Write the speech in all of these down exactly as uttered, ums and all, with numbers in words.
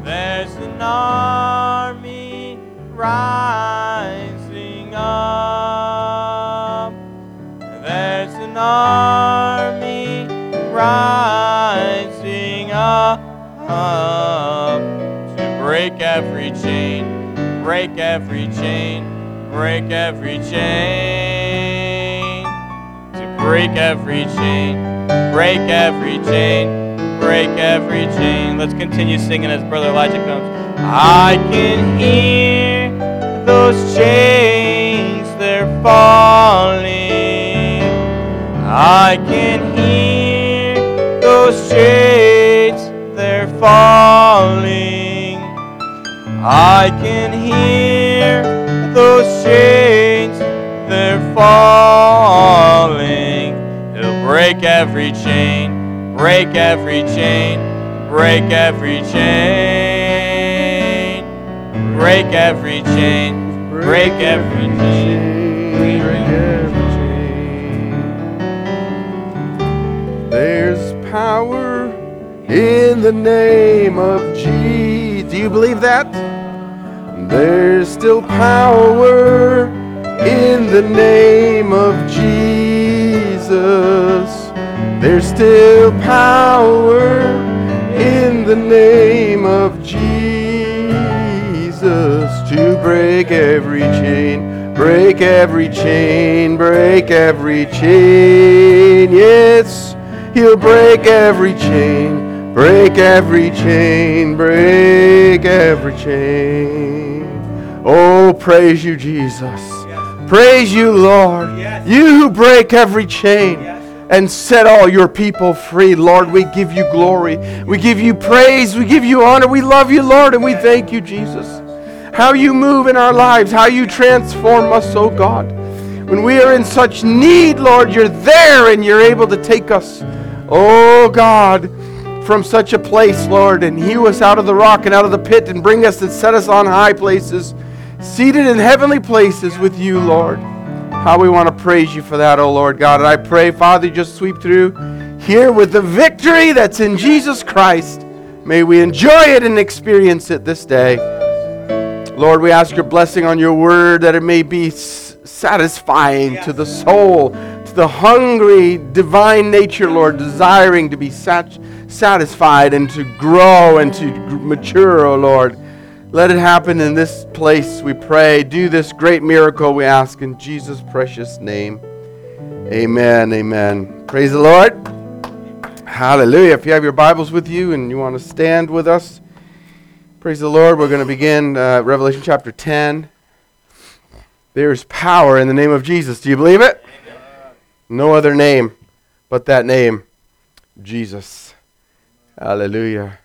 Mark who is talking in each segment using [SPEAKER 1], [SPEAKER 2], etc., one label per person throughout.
[SPEAKER 1] There's an army rising up. There's an army rising up to break every chain, break every chain, break every chain, to break every chain, break every chain. Break every chain. Let's continue singing as Brother Elijah comes. I can hear those chains, they're falling. I can hear those chains, they're falling. I can hear those chains, they're falling. He'll break every chain. Break every chain, break every chain, break every chain, break every chain, break every
[SPEAKER 2] chain. There's power in the name of Jesus. Do you believe that? There's still power in the name of Jesus. There's still power in the name of Jesus to break every chain, break every chain, break every chain. Yes, He'll break every chain, break every chain, break every chain. Oh, praise you, Jesus. Praise you, Lord. You who break every chain and set all your people free. Lord, we give you glory. We give you praise. We give you honor. We love you, Lord, and we thank you, Jesus. How you move in our lives, how you transform us, oh God. When we are in such need, Lord, you're there and you're able to take us, oh God, from such a place, Lord, and hew us out of the rock and out of the pit and bring us and set us on high places, seated in heavenly places with you, Lord. How we want to praise you for that, oh Lord God. And I pray, Father, just sweep through here with the victory that's in Jesus Christ. May we enjoy it and experience it this day. Lord, we ask your blessing on your word, that it may be s- satisfying to the soul, to the hungry, divine nature, Lord, desiring to be sat- satisfied and to grow and to g- mature, oh Lord. Let it happen in this place, we pray. Do this great miracle, we ask in Jesus' precious name. Amen, amen. Praise the Lord. Hallelujah. If you have your Bibles with you and you want to stand with us, praise the Lord. We're going to begin uh, Revelation chapter ten. There's power in the name of Jesus. Do you believe it? No other name but that name, Jesus. Hallelujah.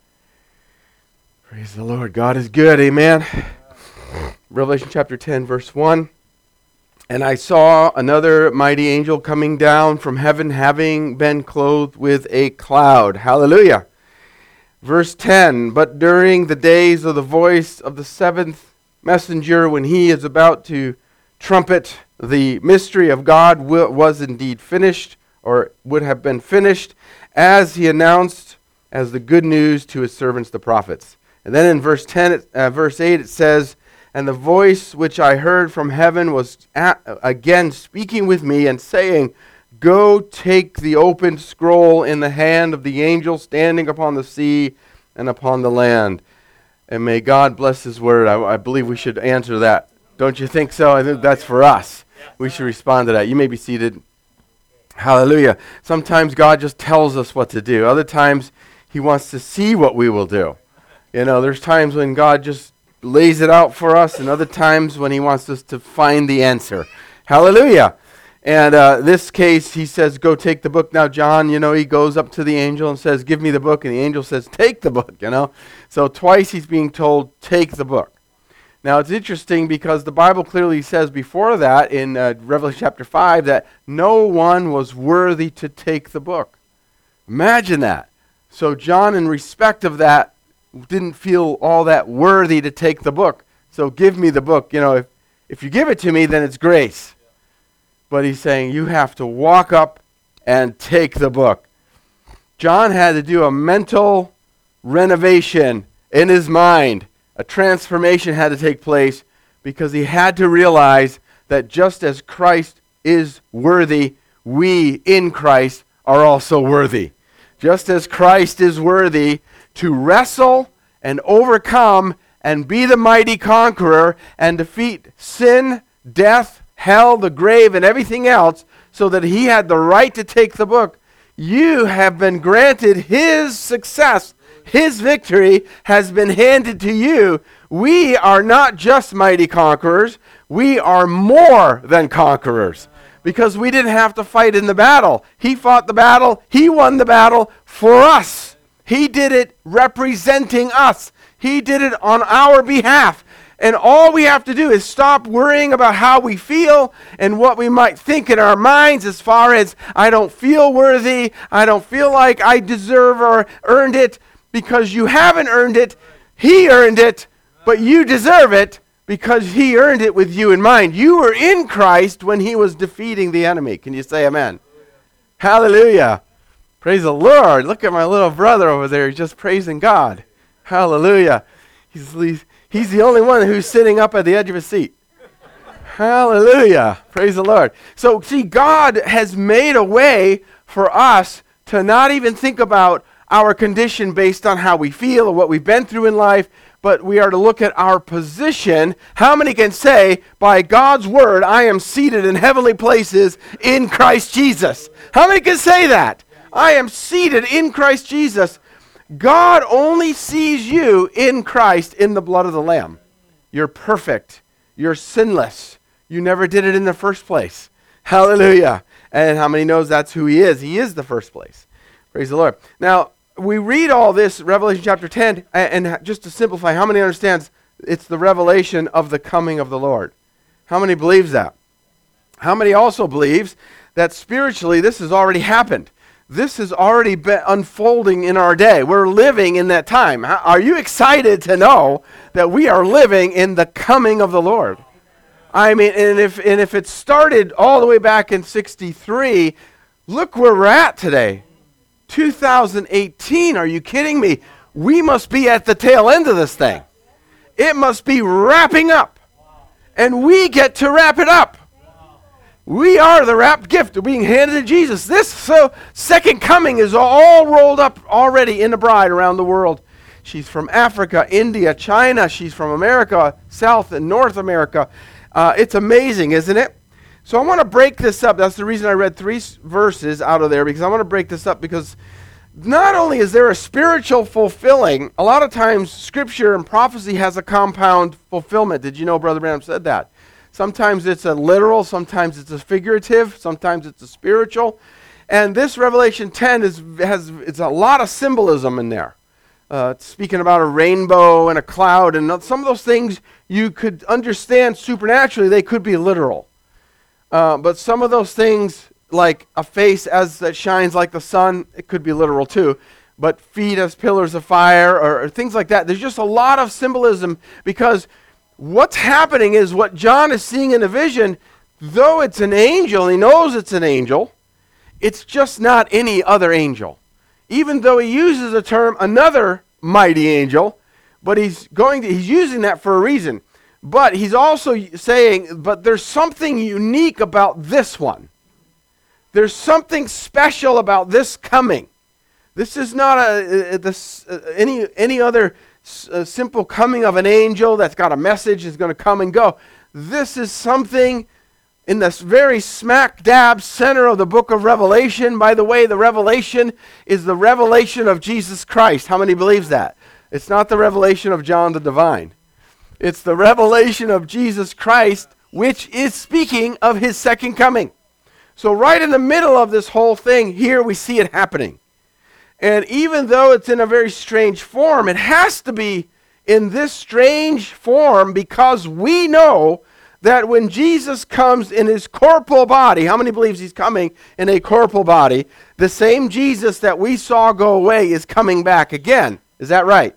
[SPEAKER 2] Praise the Lord. God is good. Amen. Revelation chapter ten, verse one. And I saw another mighty angel coming down from heaven, having been clothed with a cloud. Hallelujah. Verse ten. But during the days of the voice of the seventh messenger, when he is about to trumpet, the mystery of God was indeed finished, or would have been finished, as he announced as the good news to his servants, the prophets. And then in verse ten, uh, verse eight, it says, and the voice which I heard from heaven was at, again speaking with me and saying, go take the open scroll in the hand of the angel standing upon the sea and upon the land. And may God bless his word. I, I believe we should answer that. Don't you think so? I think that's for us. We should respond to that. You may be seated. Hallelujah. Sometimes God just tells us what to do. Other times he wants to see what we will do. You know, there's times when God just lays it out for us, and other times when he wants us to find the answer. Hallelujah. And uh, this case, he says, go take the book. Now, John, you know, he goes up to the angel and says, give me the book. And the angel says, take the book, you know. So twice he's being told, take the book. Now, it's interesting because the Bible clearly says before that in uh, Revelation chapter five that no one was worthy to take the book. Imagine that. So John, in respect of that, didn't feel all that worthy to take the book. So give me the book. You know, if, if you give it to me, then it's grace. But he's saying you have to walk up and take the book. John had to do a mental renovation in his mind. A transformation had to take place because he had to realize that just as Christ is worthy, we in Christ are also worthy. Just as Christ is worthy to wrestle and overcome and be the mighty conqueror and defeat sin, death, hell, the grave, and everything else, so that he had the right to take the book, you have been granted his success. His victory has been handed to you. We are not just mighty conquerors. We are more than conquerors because we didn't have to fight in the battle. He fought the battle. He won the battle for us. He did it representing us. He did it on our behalf. And all we have to do is stop worrying about how we feel and what we might think in our minds as far as, I don't feel worthy, I don't feel like I deserve or earned it, because you haven't earned it. He earned it, but you deserve it because he earned it with you in mind. You were in Christ when he was defeating the enemy. Can you say amen? Hallelujah. Praise the Lord. Look at my little brother over there. He's just praising God. Hallelujah. He's, he's He's the only one who's sitting up at the edge of his seat. Hallelujah. Praise the Lord. So, see, God has made a way for us to not even think about our condition based on how we feel or what we've been through in life, but we are to look at our position. How many can say, by God's word, I am seated in heavenly places in Christ Jesus? How many can say that? I am seated in Christ Jesus. God only sees you in Christ in the blood of the Lamb. You're perfect. You're sinless. You never did it in the first place. Hallelujah. And how many knows that's who he is? He is the first place. Praise the Lord. Now, we read all this, Revelation chapter ten, and, and just to simplify, how many understands it's the revelation of the coming of the Lord? How many believes that? How many also believes that spiritually this has already happened? This has already been unfolding in our day. We're living in that time. Are you excited to know that we are living in the coming of the Lord? I mean, and if and if it started all the way back in sixty-three, look where we're at today. two thousand eighteen, are you kidding me? We must be at the tail end of this thing. It must be wrapping up. And we get to wrap it up. We are the wrapped gift of being handed to Jesus. This so second coming is all rolled up already in the bride around the world. She's from Africa, India, China. She's from America, South and North America. Uh, it's amazing, isn't it? So I want to break this up. That's the reason I read three s- verses out of there, because I want to break this up because not only is there a spiritual fulfilling, a lot of times Scripture and prophecy has a compound fulfillment. Did you know Brother Branham said that? Sometimes it's a literal, sometimes it's a figurative, sometimes it's a spiritual. And this Revelation ten is has it's a lot of symbolism in there. Uh, it's speaking about a rainbow and a cloud, and some of those things you could understand supernaturally, they could be literal. Uh, but some of those things, like a face as that shines like the sun, it could be literal too. But feet as pillars of fire, or, or things like that. There's just a lot of symbolism, because what's happening is what John is seeing in a vision, though it's an angel, he knows it's an angel, it's just not any other angel. Even though he uses the term another mighty angel, but he's going to, he's using that for a reason. But he's also saying, but there's something unique about this one. There's something special about this coming. This is not a, a this uh, any any other A simple coming of an angel that's got a message is going to come and go. This is something in this very smack dab center of the book of Revelation. By the way, the revelation is the revelation of Jesus Christ. How many believes that? It's not the revelation of John the Divine. It's the revelation of Jesus Christ, which is speaking of his second coming. So right in the middle of this whole thing, here we see it happening. And even though it's in a very strange form, it has to be in this strange form because we know that when Jesus comes in his corporal body, how many believes he's coming in a corporal body? The same Jesus that we saw go away is coming back again. Is that right?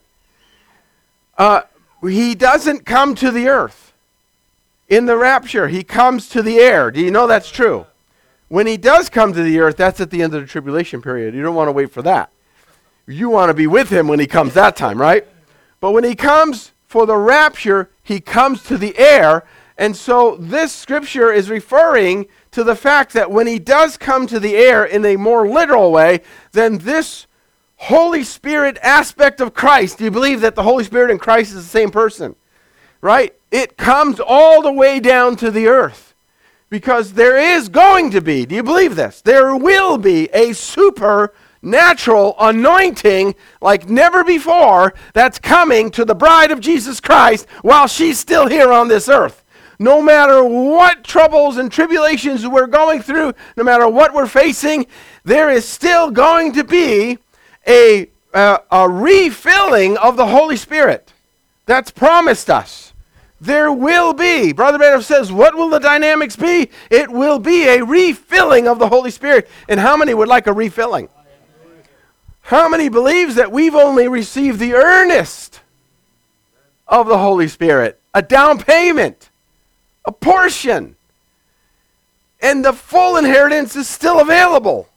[SPEAKER 2] Uh, he doesn't come to the earth in the rapture. He comes to the air. Do you know that's true? When he does come to the earth, that's at the end of the tribulation period. You don't want to wait for that. You want to be with him when he comes that time, right? But when he comes for the rapture, he comes to the air. And so this scripture is referring to the fact that when he does come to the air in a more literal way, then this Holy Spirit aspect of Christ, do you believe that the Holy Spirit and Christ is the same person? Right? It comes all the way down to the earth. Because there is going to be, do you believe this? There will be a supernatural anointing like never before that's coming to the bride of Jesus Christ while she's still here on this earth. No matter what troubles and tribulations we're going through, no matter what we're facing, there is still going to be a, uh, a refilling of the Holy Spirit that's promised us. There will be. Brother Branham says, what will the dynamics be? It will be a refilling of the Holy Spirit. And how many would like a refilling? How many believes that we've only received the earnest of the Holy Spirit? A down payment. A portion. And the full inheritance is still available.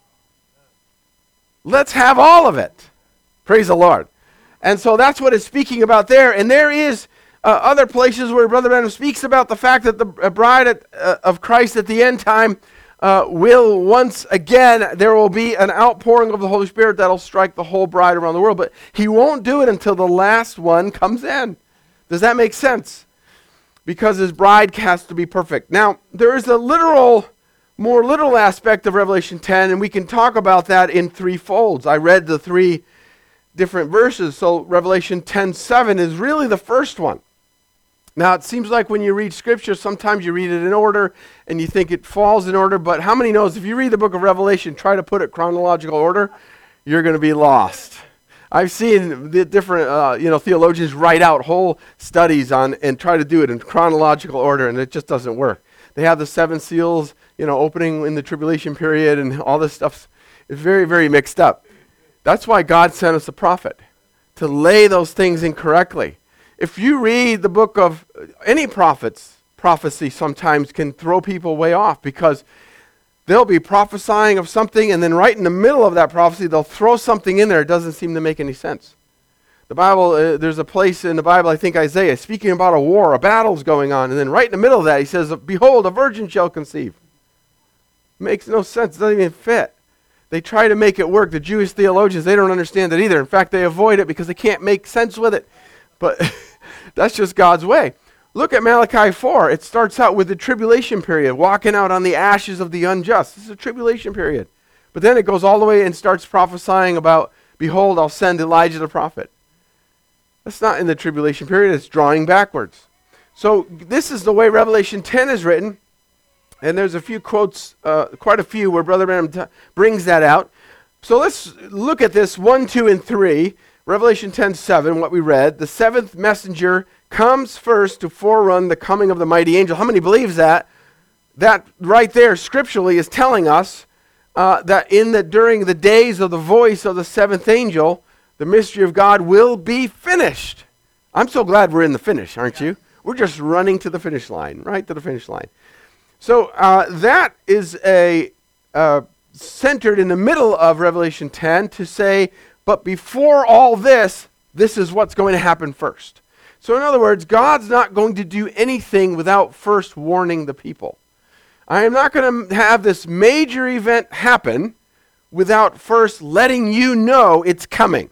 [SPEAKER 2] Let's have all of it. Praise the Lord. And so that's what it's speaking about there. And there is uh, other places where Brother Branham speaks about the fact that the bride at, uh, of Christ at the end time uh, will once again, there will be an outpouring of the Holy Spirit that'll strike the whole bride around the world. But he won't do it until the last one comes in. Does that make sense? Because his bride has to be perfect. Now, there is a literal, more literal aspect of Revelation ten, and we can talk about that in three folds. I read the three different verses, so Revelation ten seven is really the first one. Now, it seems like when you read Scripture, sometimes you read it in order, and you think it falls in order, but how many knows if you read the book of Revelation, try to put it chronological order, you're going to be lost. I've seen the different, uh, you know, theologians write out whole studies on and try to do it in chronological order, and it just doesn't work. They have the seven seals, you know, opening in the tribulation period, and all this stuff is very, very mixed up. That's why God sent us a prophet, to lay those things in correctly. If you read the book of any prophets, prophecy sometimes can throw people way off because they'll be prophesying of something, and then right in the middle of that prophecy, they'll throw something in there. It doesn't seem to make any sense. The Bible, uh, there's a place in the Bible, I think Isaiah, speaking about a war, a battle's going on, and then right in the middle of that, he says, behold, a virgin shall conceive. Makes no sense. It doesn't even fit. They try to make it work. The Jewish theologians, they don't understand it either. In fact, they avoid it because they can't make sense with it. But that's just God's way. Look at Malachi four. It starts out with the tribulation period, walking out on the ashes of the unjust. This is a tribulation period. But then it goes all the way and starts prophesying about, behold, I'll send Elijah the prophet. That's not in the tribulation period. It's drawing backwards. So this is the way Revelation ten is written. And there's a few quotes, uh, quite a few, where Brother Branham t- brings that out. So let's look at this one, two, and three. Revelation ten seven, what we read. The seventh messenger comes first to forerun the coming of the mighty angel. How many believes that? That right there scripturally is telling us uh, that in the during the days of the voice of the seventh angel, the mystery of God will be finished. I'm so glad we're in the finish, aren't you? We're just running to the finish line, right to the finish line. So uh, that is a uh, centered in the middle of Revelation ten to say, but before all this, this is what's going to happen first. So in other words, God's not going to do anything without first warning the people. I am not going to have this major event happen without first letting you know it's coming.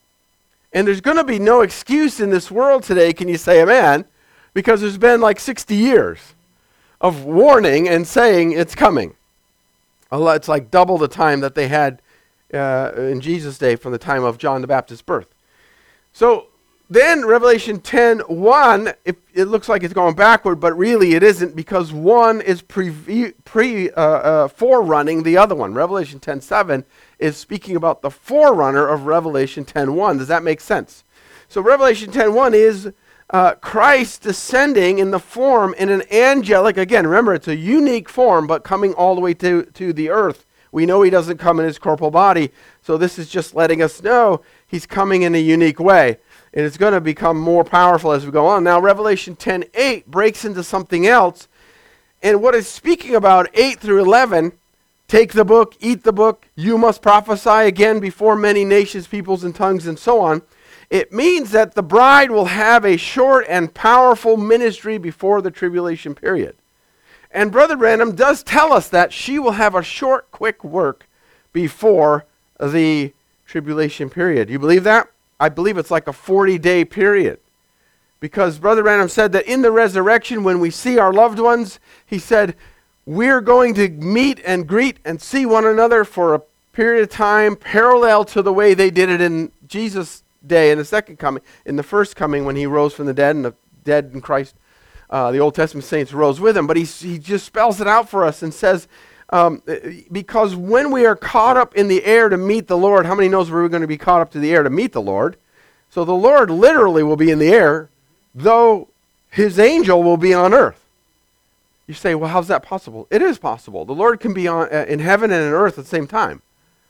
[SPEAKER 2] And there's going to be no excuse in this world today, can you say amen? Because there's been like sixty years of warning and saying it's coming. It's like double the time that they had uh, in Jesus' day from the time of John the Baptist's birth. So then Revelation ten one, it, it looks like it's going backward, but really it isn't, because one is pre, pre uh, uh, forerunning the other one. Revelation ten seven is speaking about the forerunner of Revelation ten one. Does that make sense? So Revelation ten one is uh, Christ descending in the form, in an angelic, again, remember it's a unique form, but coming all the way to, to the earth. We know he doesn't come in his corporal body, so this is just letting us know he's coming in a unique way. And it's going to become more powerful as we go on. Now, Revelation ten eight breaks into something else. And what it's speaking about, eight through eleven, take the book, eat the book, you must prophesy again before many nations, peoples, and tongues, and so on. It means that the bride will have a short and powerful ministry before the tribulation period. And Brother Branham does tell us that she will have a short, quick work before the tribulation period. You believe that? I believe it's like a forty-day period. Because Brother Branham said that in the resurrection, when we see our loved ones, he said, we're going to meet and greet and see one another for a period of time parallel to the way they did it in Jesus' day in the second coming, in the first coming when he rose from the dead and the dead in Christ, uh, the Old Testament saints rose with him. But he, he just spells it out for us and says, um, because when we are caught up in the air to meet the Lord, how many knows we're going to be caught up to the air to meet the Lord? So the Lord literally will be in the air, though his angel will be on earth. You say, well, how's that possible? It is possible. The Lord can be on, uh, in heaven and in earth at the same time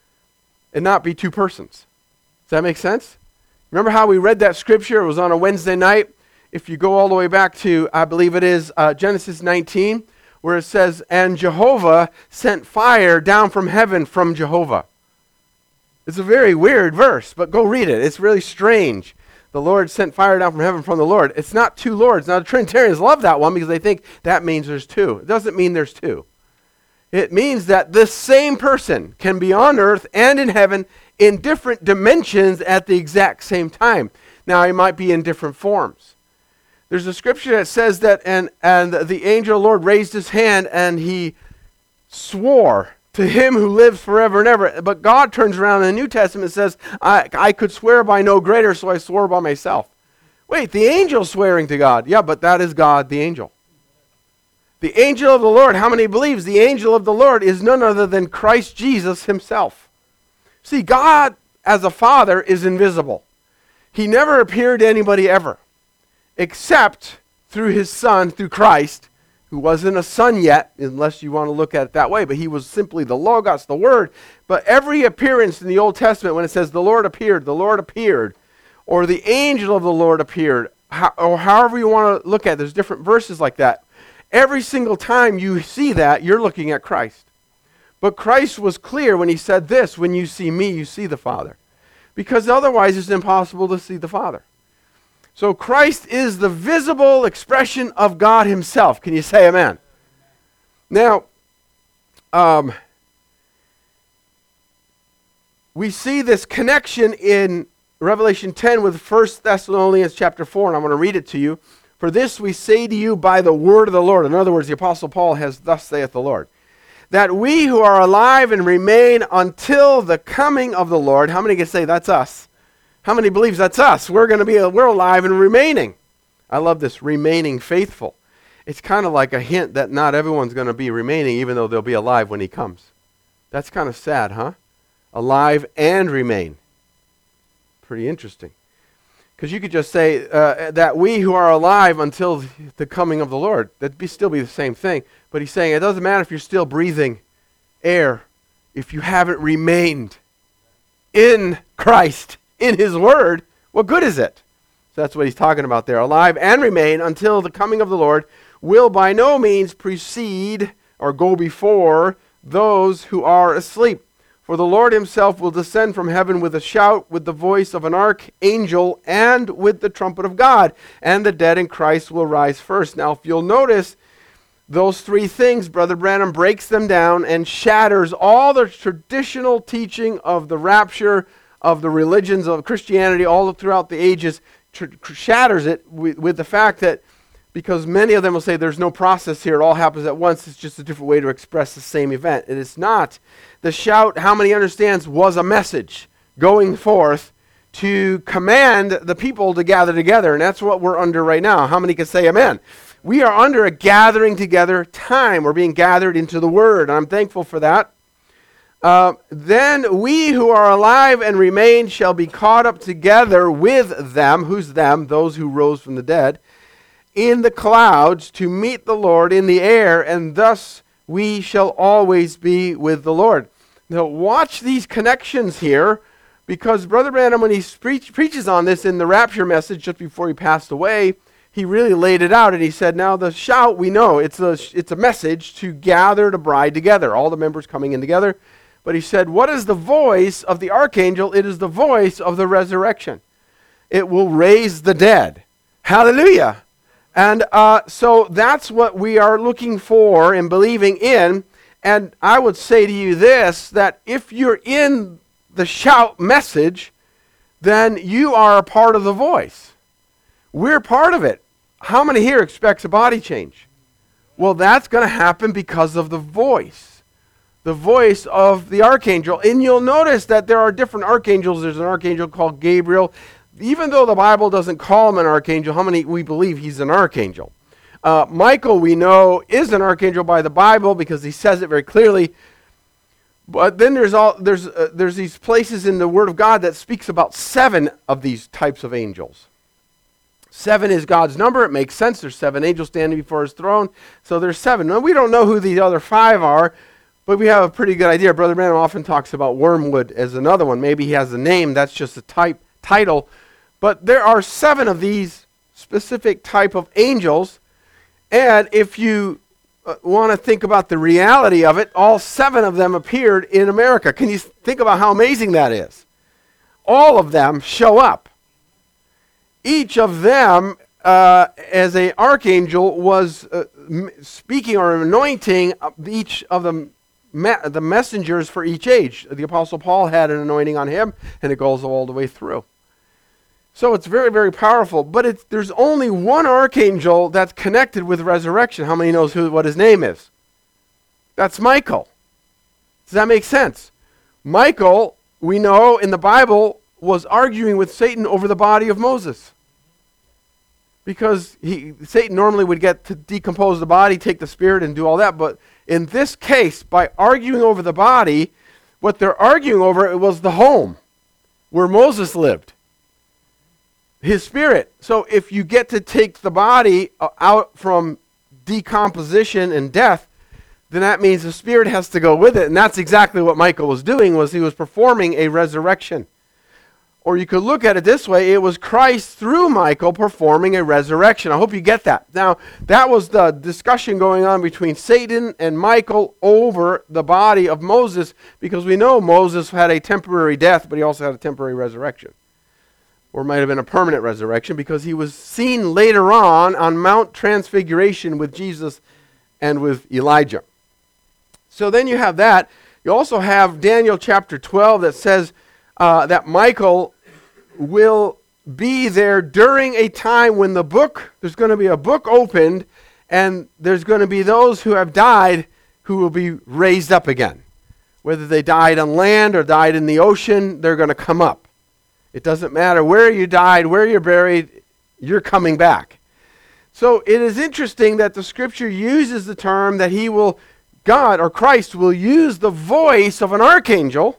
[SPEAKER 2] and not be two persons. Does that make sense? Remember how we read that scripture? It was on a Wednesday night. If you go all the way back to, I believe it is uh, Genesis nineteen, where it says, and Jehovah sent fire down from heaven from Jehovah. It's a very weird verse, but go read it. It's really strange. The Lord sent fire down from heaven from the Lord. It's not two Lords. Now, the Trinitarians love that one because they think that means there's two. It doesn't mean there's two. It means that the same person can be on earth and in heaven in different dimensions at the exact same time. Now, he might be in different forms. There's a scripture that says that, and, and the angel of the Lord raised his hand and he swore to him who lives forever and ever. But God turns around in the New Testament and says, I, I could swear by no greater, so I swore by myself. Wait, the angel swearing to God. Yeah, but that is God, the angel. The angel of the Lord, how many believes the angel of the Lord is none other than Christ Jesus himself? See, God as a father is invisible. He never appeared to anybody ever, except through his son, through Christ, who wasn't a son yet, unless you want to look at it that way, but he was simply the Logos, the Word. But every appearance in the Old Testament, when it says the Lord appeared, the Lord appeared, or the angel of the Lord appeared, how, or however you want to look at it, there's different verses like that. Every single time you see that, you're looking at Christ. But Christ was clear when he said this, when you see me, you see the Father. Because otherwise it's impossible to see the Father. So Christ is the visible expression of God himself. Can you say amen? Now, um, we see this connection in Revelation ten with First Thessalonians chapter four, and I'm going to read it to you. For this we say to you by the word of the Lord. In other words, the Apostle Paul has, thus saith the Lord, that we who are alive and remain until the coming of the Lord. How many can say that's us? How many believes that's us? We're going to be, we're alive and remaining. I love this, remaining faithful. It's kind of like a hint that not everyone's going to be remaining, even though they'll be alive when he comes. That's kind of sad, huh? Alive and remain. Pretty interesting. Because you could just say uh, that we who are alive until the coming of the Lord, that'd be, still be the same thing. But he's saying it doesn't matter if you're still breathing air, if you haven't remained in Christ, in his word, what good is it? So that's what he's talking about there. Alive and remain until the coming of the Lord will by no means precede or go before those who are asleep. For the Lord himself will descend from heaven with a shout, with the voice of an archangel, and with the trumpet of God. And the dead in Christ will rise first. Now, if you'll notice, those three things, Brother Branham breaks them down and shatters all the traditional teaching of the rapture, of the religions of Christianity all throughout the ages, tr- tr- shatters it with, with the fact that, because many of them will say there's no process here, it all happens at once, it's just a different way to express the same event. It is not. The shout, how many understands, was a message going forth to command the people to gather together, and that's what we're under right now. How many can say amen? We are under a gathering together time. We're being gathered into the Word, and I'm thankful for that. Uh, then we who are alive and remain shall be caught up together with them. Who's them? Those who rose from the dead. In the clouds to meet the Lord in the air, and thus we shall always be with the Lord. Now watch these connections here, because Brother Branham, when he preach, preaches on this in the rapture message just before he passed away, he really laid it out, and he said, now the shout, we know, it's a, it's a message to gather the bride together, all the members coming in together. But he said, what is the voice of the archangel? It is the voice of the resurrection. It will raise the dead. Hallelujah. And uh, so that's what we are looking for and believing in. And I would say to you this, that if you're in the shout message, then you are a part of the voice. We're part of it. How many here expects a body change? Well, that's going to happen because of the voice. The voice of the archangel. And you'll notice that there are different archangels. There's an archangel called Gabriel. Even though the Bible doesn't call him an archangel, how many we believe he's an archangel? Uh, Michael, we know, is an archangel by the Bible because he says it very clearly. But then there's all there's uh, there's these places in the Word of God that speaks about seven of these types of angels. Seven is God's number. It makes sense. There's seven angels standing before his throne. So there's seven. Now, we don't know who the other five are, but we have a pretty good idea. Brother Branham often talks about wormwood as another one. Maybe he has a name. That's just a type title. But there are seven of these specific type of angels. And if you uh, want to think about the reality of it, all seven of them appeared in America. Can you think about how amazing that is? All of them show up. Each of them, uh, as an archangel, was uh, m- speaking or anointing each of the, me- the messengers for each age. The Apostle Paul had an anointing on him, and it goes all the way through. So it's very, very powerful. But it's, there's only one archangel that's connected with resurrection. How many knows who what his name is? That's Michael. Does that make sense? Michael, we know in the Bible, was arguing with Satan over the body of Moses. Because he, Satan normally would get to decompose the body, take the spirit, and do all that. But in this case, by arguing over the body, what they're arguing over it was the home where Moses lived. His spirit. So if you get to take the body uh, out from decomposition and death, then that means the spirit has to go with it. And that's exactly what Michael was doing, was he was performing a resurrection. Or you could look at it this way, it was Christ through Michael performing a resurrection. I hope you get that. Now, that was the discussion going on between Satan and Michael over the body of Moses, because we know Moses had a temporary death, but he also had a temporary resurrection. Or might have been a permanent resurrection, because he was seen later on on Mount Transfiguration with Jesus and with Elijah. So then you have that. You also have Daniel chapter twelve that says uh, that Michael will be there during a time when the book, there's going to be a book opened, and there's going to be those who have died who will be raised up again. Whether they died on land or died in the ocean, they're going to come up. It doesn't matter where you died, where you're buried, you're coming back. So it is interesting that the scripture uses the term that he will, God or Christ will use the voice of an archangel.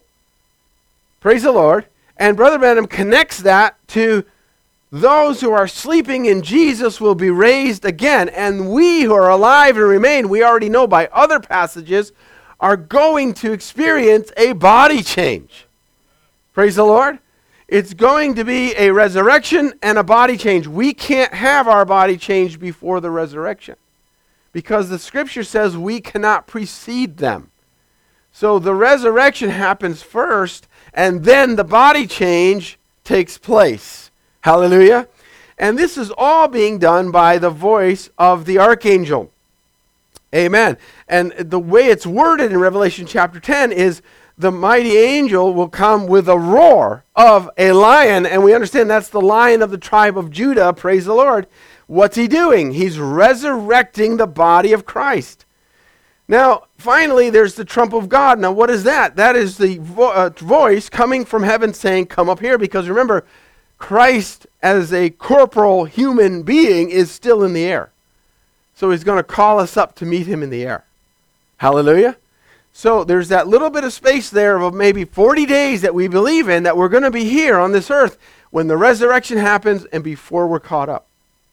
[SPEAKER 2] Praise the Lord. And Brother Branham connects that to those who are sleeping in Jesus will be raised again. And we who are alive and remain, we already know by other passages, are going to experience a body change. Praise the Lord. It's going to be a resurrection and a body change. We can't have our body changed before the resurrection, because the scripture says we cannot precede them. So the resurrection happens first, and then the body change takes place. Hallelujah. And this is all being done by the voice of the archangel. Amen. And the way it's worded in Revelation chapter ten is, the mighty angel will come with a roar of a lion. And we understand that's the Lion of the tribe of Judah. Praise the Lord. What's he doing? He's resurrecting the body of Christ. Now, finally, there's the trump of God. Now, what is that? That is the vo- uh, voice coming from heaven saying, come up here. Because remember, Christ as a corporal human being is still in the air. So he's going to call us up to meet him in the air. Hallelujah. So there's that little bit of space there of maybe forty days that we believe in, that we're going to be here on this earth when the resurrection happens and before we're caught up.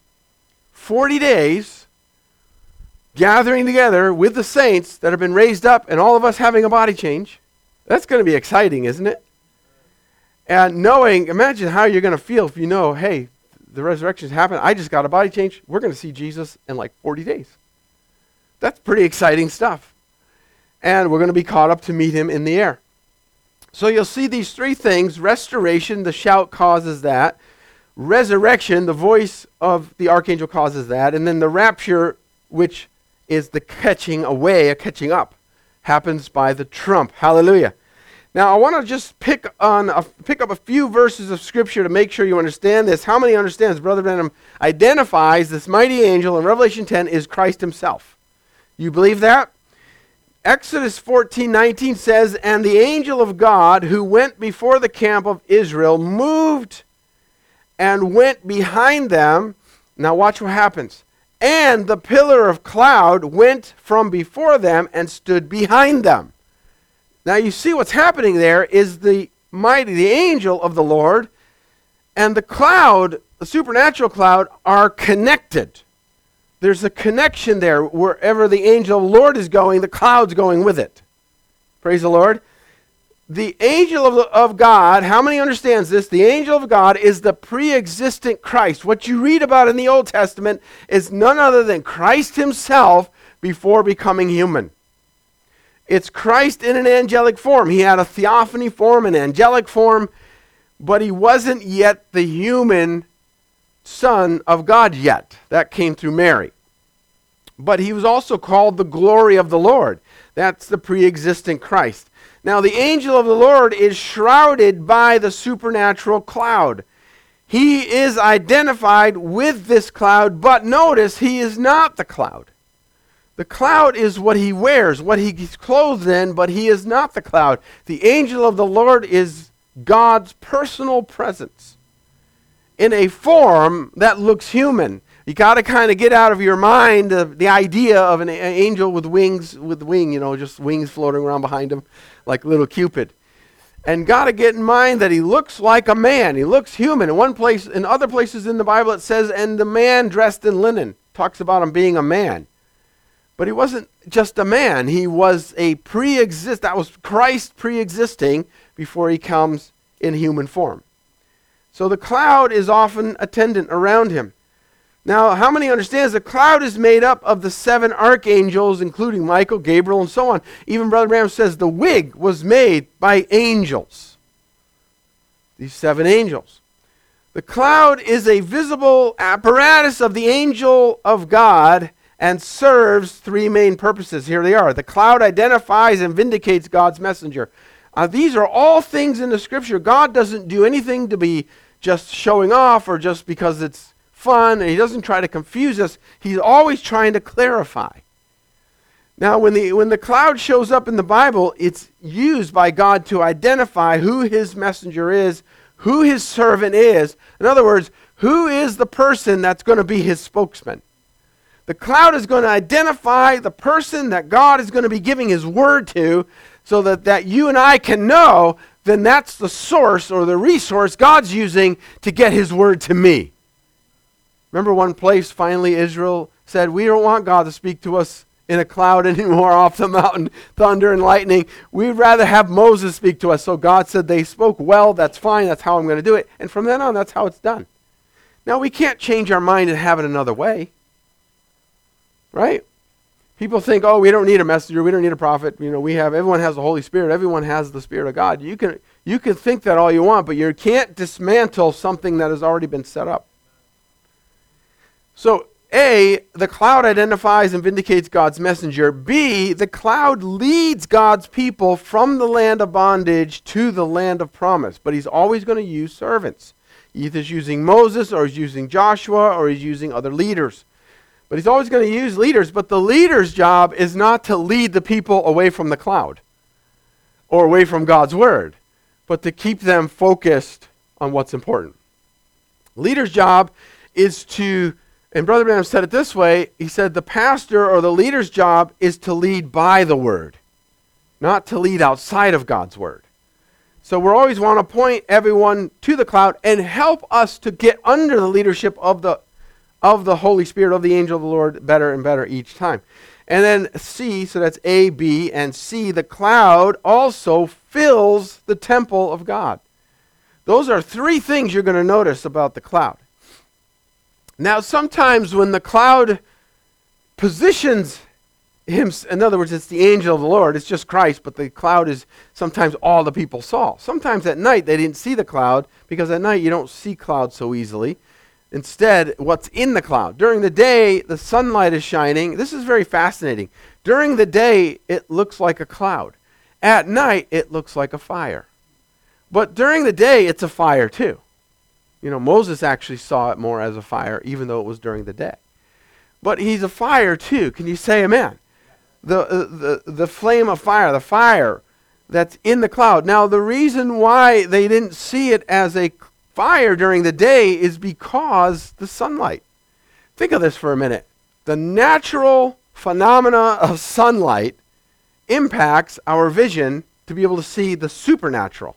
[SPEAKER 2] forty days gathering together with the saints that have been raised up and all of us having a body change. That's going to be exciting, isn't it? And knowing, imagine how you're going to feel if you know, hey, the resurrection's happened. I just got a body change. We're going to see Jesus in like forty days. That's pretty exciting stuff. And we're going to be caught up to meet him in the air. So you'll see these three things. Restoration, the shout causes that. resurrection, the voice of the archangel causes that, and then the rapture, which is the catching away, a catching up, happens by the trump. Hallelujah. Now, I want to just pick on a, pick up a few verses of Scripture to make sure you understand this. How many understands Brother Branham identifies this mighty angel in Revelation ten is Christ himself? You believe that? Exodus fourteen nineteen says, "And the angel of God who went before the camp of Israel moved and went behind them." Now watch what happens. "And the pillar of cloud went from before them and stood behind them." Now you see what's happening there is the mighty, the angel of the Lord, and the cloud, the supernatural cloud, are connected. There's a connection there. Wherever the angel of the Lord is going, the cloud's going with it. Praise the Lord. The angel of, the, of God, how many understands this? The angel of God is the pre-existent Christ. What you read about in the Old Testament is none other than Christ himself before becoming human. It's Christ in an angelic form. He had a theophany form, an angelic form, but he wasn't yet the human Son of God yet. That came through Mary. But he was also called the glory of the Lord. That's the pre-existent Christ. Now the angel of the Lord is shrouded by the supernatural cloud. He is identified with this cloud, but notice he is not the cloud. The cloud is what he wears, what he's clothed in, but he is not the cloud. The angel of the Lord is God's personal presence in a form that looks human. You got to kind of get out of your mind uh, the idea of an, a- an angel with wings, with wing, you know, just wings floating around behind him like little Cupid. And got to get in mind that he looks like a man. He looks human. In one place, in other places in the Bible it says, "And the man dressed in linen." Talks about him being a man. But he wasn't just a man. He was a pre-exist. That was Christ pre-existing before he comes in human form. So the cloud is often attendant around him. Now, how many understands the cloud is made up of the seven archangels, including Michael, Gabriel, and so on. Even Brother Branham says the wig was made by angels. These seven angels. The cloud is a visible apparatus of the angel of God and serves three main purposes. Here they are. The cloud identifies and vindicates God's messenger. Uh, these are all things in the Scripture. God doesn't do anything to be just showing off or just because it's fun, and he doesn't try to confuse us. He's always trying to clarify. Now, when the, when the cloud shows up in the Bible, it's used by God to identify who his messenger is, who his servant is. In other words, who is the person that's going to be his spokesman. The cloud is going to identify the person that God is going to be giving his word to, so that, that you and I can know, then that's the source or the resource God's using to get his word to me. Remember one place finally Israel said, "We don't want God to speak to us in a cloud anymore off the mountain, thunder and lightning. We'd rather have Moses speak to us." So God said, "They spoke well, that's fine, that's how I'm going to do it." And from then on, that's how it's done. Now, we can't change our mind and have it another way. Right? People think, "Oh, we don't need a messenger, we don't need a prophet. You know, we have, everyone has the Holy Spirit, everyone has the Spirit of God." You can, you can think that all you want, but you can't dismantle something that has already been set up. So, A, the cloud identifies and vindicates God's messenger. B, the cloud leads God's people from the land of bondage to the land of promise. But he's always going to use servants. Either he's using Moses, or he's using Joshua, or he's using other leaders. But he's always going to use leaders. But the leader's job is not to lead the people away from the cloud or away from God's word, but to keep them focused on what's important. Leader's job is to, and Brother Branham said it this way, he said the pastor or the leader's job is to lead by the word, not to lead outside of God's word. So we always want to point everyone to the cloud and help us to get under the leadership of the of the Holy Spirit, of the angel of the Lord, better and better each time. And then C, so that's A, B, and C, the cloud also fills the temple of God. Those are three things you're going to notice about the cloud. Now, sometimes when the cloud positions him, in other words, it's the angel of the Lord. It's just Christ, but the cloud is sometimes all the people saw. Sometimes at night they didn't see the cloud, because at night you don't see clouds so easily. Instead, what's in the cloud? During the day, the sunlight is shining. This is very fascinating. During the day, it looks like a cloud. At night, it looks like a fire. But during the day, it's a fire too. You know, Moses actually saw it more as a fire, even though it was during the day. But he's a fire too. Can you say amen? The, uh, the, the flame of fire, the fire that's in the cloud. Now, the reason why they didn't see it as a fire during the day is because the sunlight. Think of this for a minute. The natural phenomena of sunlight impacts our vision to be able to see the supernatural.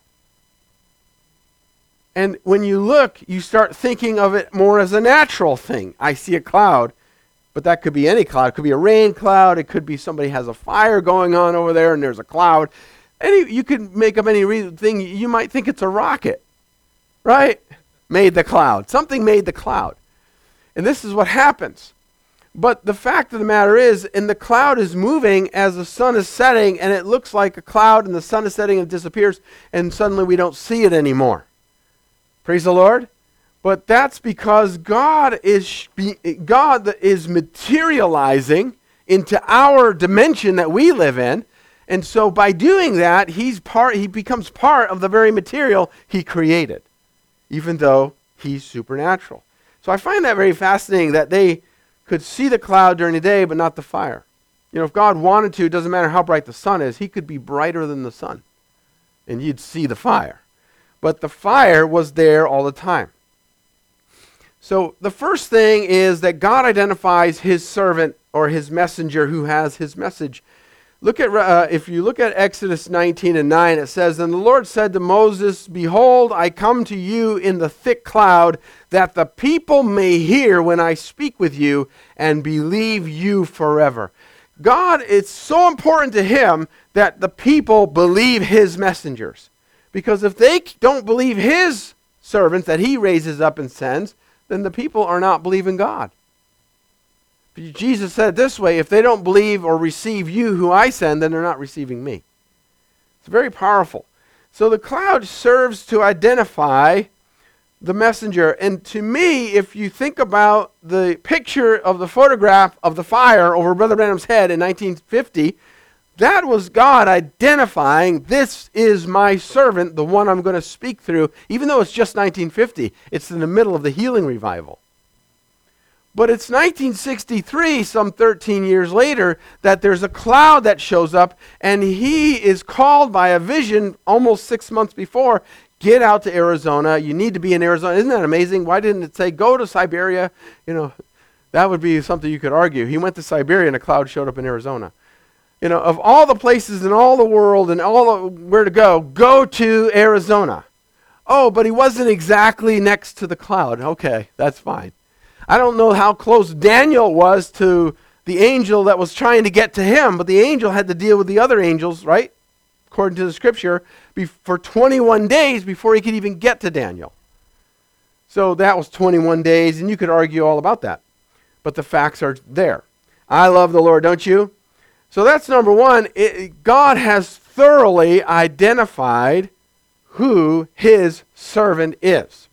[SPEAKER 2] And when you look, you start thinking of it more as a natural thing. I see a cloud, but that could be any cloud. It could be a rain cloud. It could be somebody has a fire going on over there and there's a cloud. Any, you could make up any reason, thing. You might think it's a rocket, right? Made the cloud. Something made the cloud. And this is what happens. But the fact of the matter is, and the cloud is moving as the sun is setting, and it looks like a cloud, and the sun is setting and it disappears, and suddenly we don't see it anymore. Praise the Lord. But that's because God is God is materializing into our dimension that we live in. And so by doing that, he's part he becomes part of the very material he created, even though he's supernatural. So I find that very fascinating that they could see the cloud during the day but not the fire. You know, if God wanted to, it doesn't matter how bright the sun is, he could be brighter than the sun and you'd see the fire. But the fire was there all the time. So the first thing is that God identifies his servant or his messenger who has his message. Look at uh, if you look at Exodus nineteen and nine, it says, "And the Lord said to Moses, Behold, I come to you in the thick cloud, that the people may hear when I speak with you and believe you forever." God, it's so important to him that the people believe his messengers. Because if they don't believe his servants that he raises up and sends, then the people are not believing God. Jesus said it this way, if they don't believe or receive you who I send, then they're not receiving me. It's very powerful. So the cloud serves to identify the messenger. And to me, if you think about the picture of the photograph of the fire over Brother Branham's head in nineteen fifty, that was God identifying, this is my servant, the one I'm going to speak through, even though it's just nineteen fifty. It's in the middle of the healing revival. But it's nineteen sixty-three, some thirteen years later, that there's a cloud that shows up, and he is called by a vision almost six months before, get out to Arizona. You need to be in Arizona. Isn't that amazing? Why didn't it say, go to Siberia? You know, that would be something you could argue. He went to Siberia, and a cloud showed up in Arizona. You know, of all the places in all the world and all the, where to go, go to Arizona. Oh, but he wasn't exactly next to the cloud. Okay, that's fine. I don't know how close Daniel was to the angel that was trying to get to him, but the angel had to deal with the other angels, right? According to the scripture, be, for twenty-one days before he could even get to Daniel. So that was twenty-one days, and you could argue all about that. But the facts are there. I love the Lord, don't you? So that's number one. It, God has thoroughly identified who his servant is.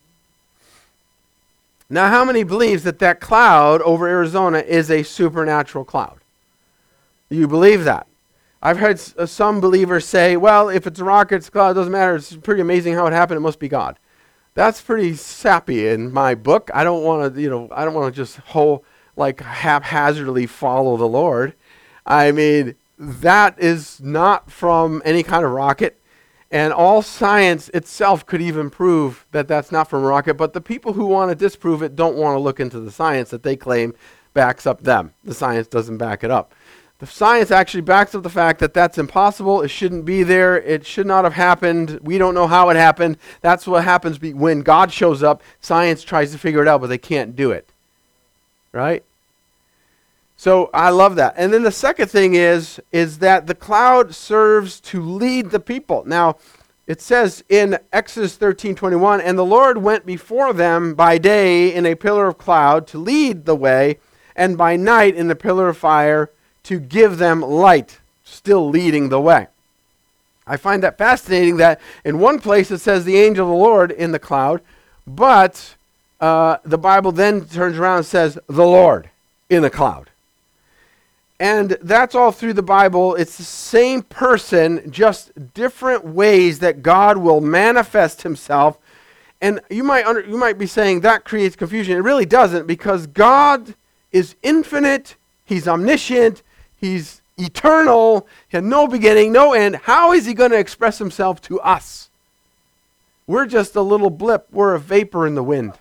[SPEAKER 2] Now, how many believes that that cloud over Arizona is a supernatural cloud? You believe that? I've heard uh, some believers say, well, if it's a rocket, it's a cloud, it doesn't matter. It's pretty amazing how it happened. It must be God. That's pretty sappy in my book. I don't want to, you know, I don't want to just whole, like haphazardly follow the Lord. I mean, that is not from any kind of rocket. And all science itself could even prove that that's not from a rocket. But the people who want to disprove it don't want to look into the science that they claim backs up them. The science doesn't back it up. The science actually backs up the fact that that's impossible. It shouldn't be there. It should not have happened. We don't know how it happened. That's what happens be- when God shows up. Science tries to figure it out, but they can't do it. Right? So I love that. And then the second thing is, is that the cloud serves to lead the people. Now, it says in Exodus thirteen twenty-one, and the Lord went before them by day in a pillar of cloud to lead the way, and by night in the pillar of fire to give them light, still leading the way. I find that fascinating that in one place it says the angel of the Lord in the cloud, but uh, the Bible then turns around and says the Lord in the cloud. And that's all through the Bible. It's the same person, just different ways that God will manifest himself. And you might under, you might be saying that creates confusion. It really doesn't, because God is infinite, he's omniscient, he's eternal, he had no beginning, no end. How is he going to express himself to us? We're just a little blip. We're a vapor in the wind.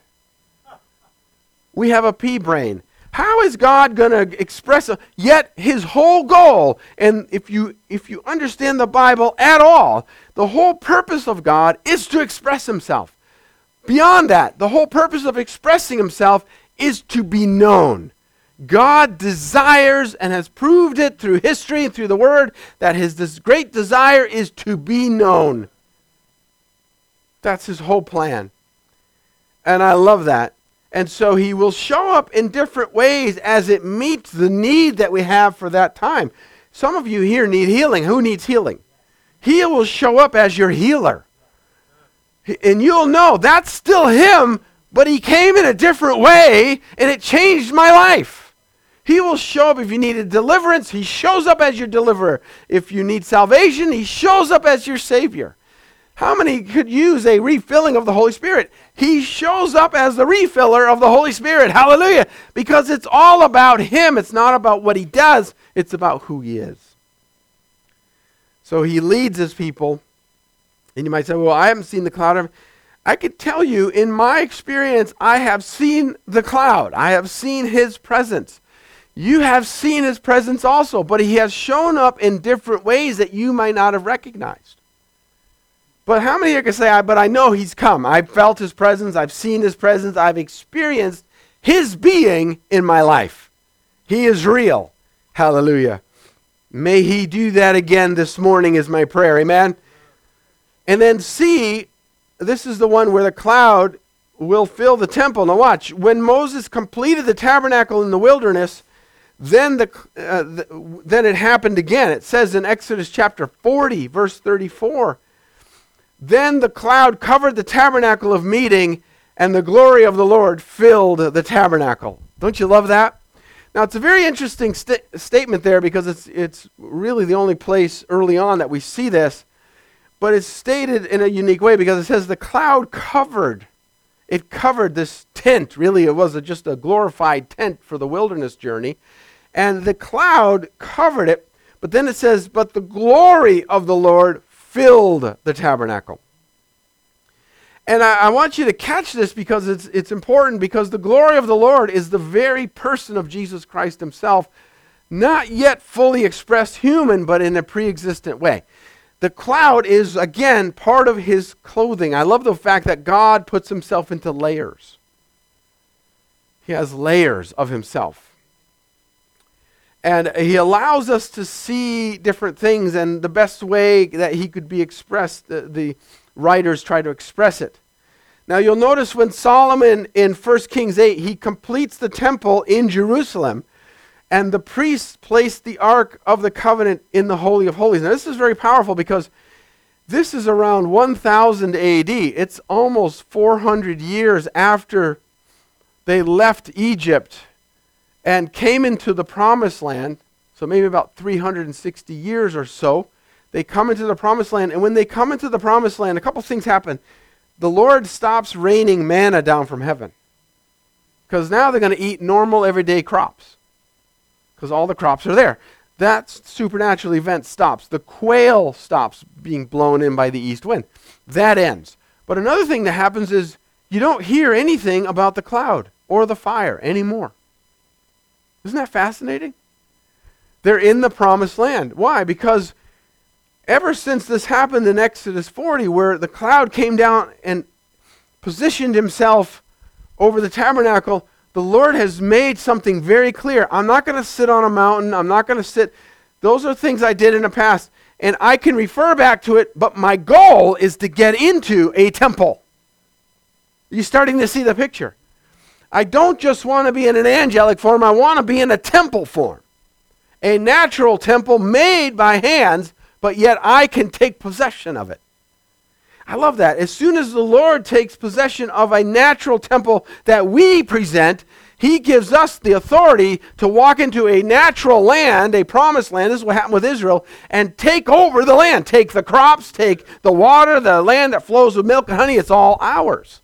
[SPEAKER 2] We have a pea brain. How is God going to express it? Yet his whole goal, and if you if you understand the Bible at all, the whole purpose of God is to express himself. Beyond that, the whole purpose of expressing himself is to be known. God desires and has proved it through history and through the Word that his this great desire is to be known. That's his whole plan. And I love that. And so he will show up in different ways as it meets the need that we have for that time. Some of you here need healing. Who needs healing? He will show up as your healer. And you'll know that's still him, but he came in a different way and it changed my life. He will show up if you needed deliverance. He shows up as your deliverer. If you need salvation, he shows up as your Savior. How many could use a refilling of the Holy Spirit? He shows up as the refiller of the Holy Spirit. Hallelujah. Because it's all about him. It's not about what he does. It's about who he is. So he leads his people. And you might say, well, I haven't seen the cloud. I could tell you, in my experience, I have seen the cloud. I have seen his presence. You have seen his presence also, but he has shown up in different ways that you might not have recognized. But how many of you can say, I, but I know he's come. I've felt his presence. I've seen his presence. I've experienced his being in my life. He is real. Hallelujah. May he do that again this morning is my prayer. Amen. And then C, this is the one where the cloud will fill the temple. Now watch. When Moses completed the tabernacle in the wilderness, then the, uh, the then it happened again. It says in Exodus chapter forty, verse thirty-four, then the cloud covered the tabernacle of meeting, and the glory of the Lord filled the tabernacle. Don't you love that? Now, it's a very interesting st- statement there, because it's it's really the only place early on that we see this. But it's stated in a unique way, because it says the cloud covered. It covered this tent. Really, it was a, just a glorified tent for the wilderness journey. And the cloud covered it. But then it says, but the glory of the Lord filled the tabernacle. And I, I want you to catch this, because it's it's important, because the glory of the Lord is the very person of Jesus Christ himself, not yet fully expressed human, but in a pre-existent way. The cloud is, again, part of his clothing. I love the fact that God puts himself into layers. He has layers of himself. And he allows us to see different things, and the best way that he could be expressed, the, the writers try to express it. Now you'll notice when Solomon in First Kings eight, he completes the temple in Jerusalem, and the priests placed the Ark of the Covenant in the Holy of Holies. Now this is very powerful, because this is around one thousand A D. It's almost four hundred years after they left Egypt and came into the Promised Land. So maybe about three hundred sixty years or so. They come into the Promised Land, and when they come into the Promised Land, a couple things happen. The Lord stops raining manna down from heaven, because now they're going to eat normal everyday crops, because all the crops are there. That supernatural event stops. The quail stops being blown in by the east wind. That ends. But another thing that happens is you don't hear anything about the cloud or the fire anymore. Isn't that fascinating? They're in the Promised Land. Why? Because ever since this happened in Exodus forty, where the cloud came down and positioned himself over the tabernacle, the Lord has made something very clear. I'm not going to sit on a mountain. I'm not going to sit. Those are things I did in the past, and I can refer back to it, but my goal is to get into a temple. You're starting to see the picture. I don't just want to be in an angelic form. I want to be in a temple form. a natural temple made by hands, but yet I can take possession of it. I love that. As soon as the Lord takes possession of a natural temple that we present, he gives us the authority to walk into a natural land, a promised land. This is what happened with Israel, and take over the land. Take the crops, take the water, the land that flows with milk and honey. It's all ours.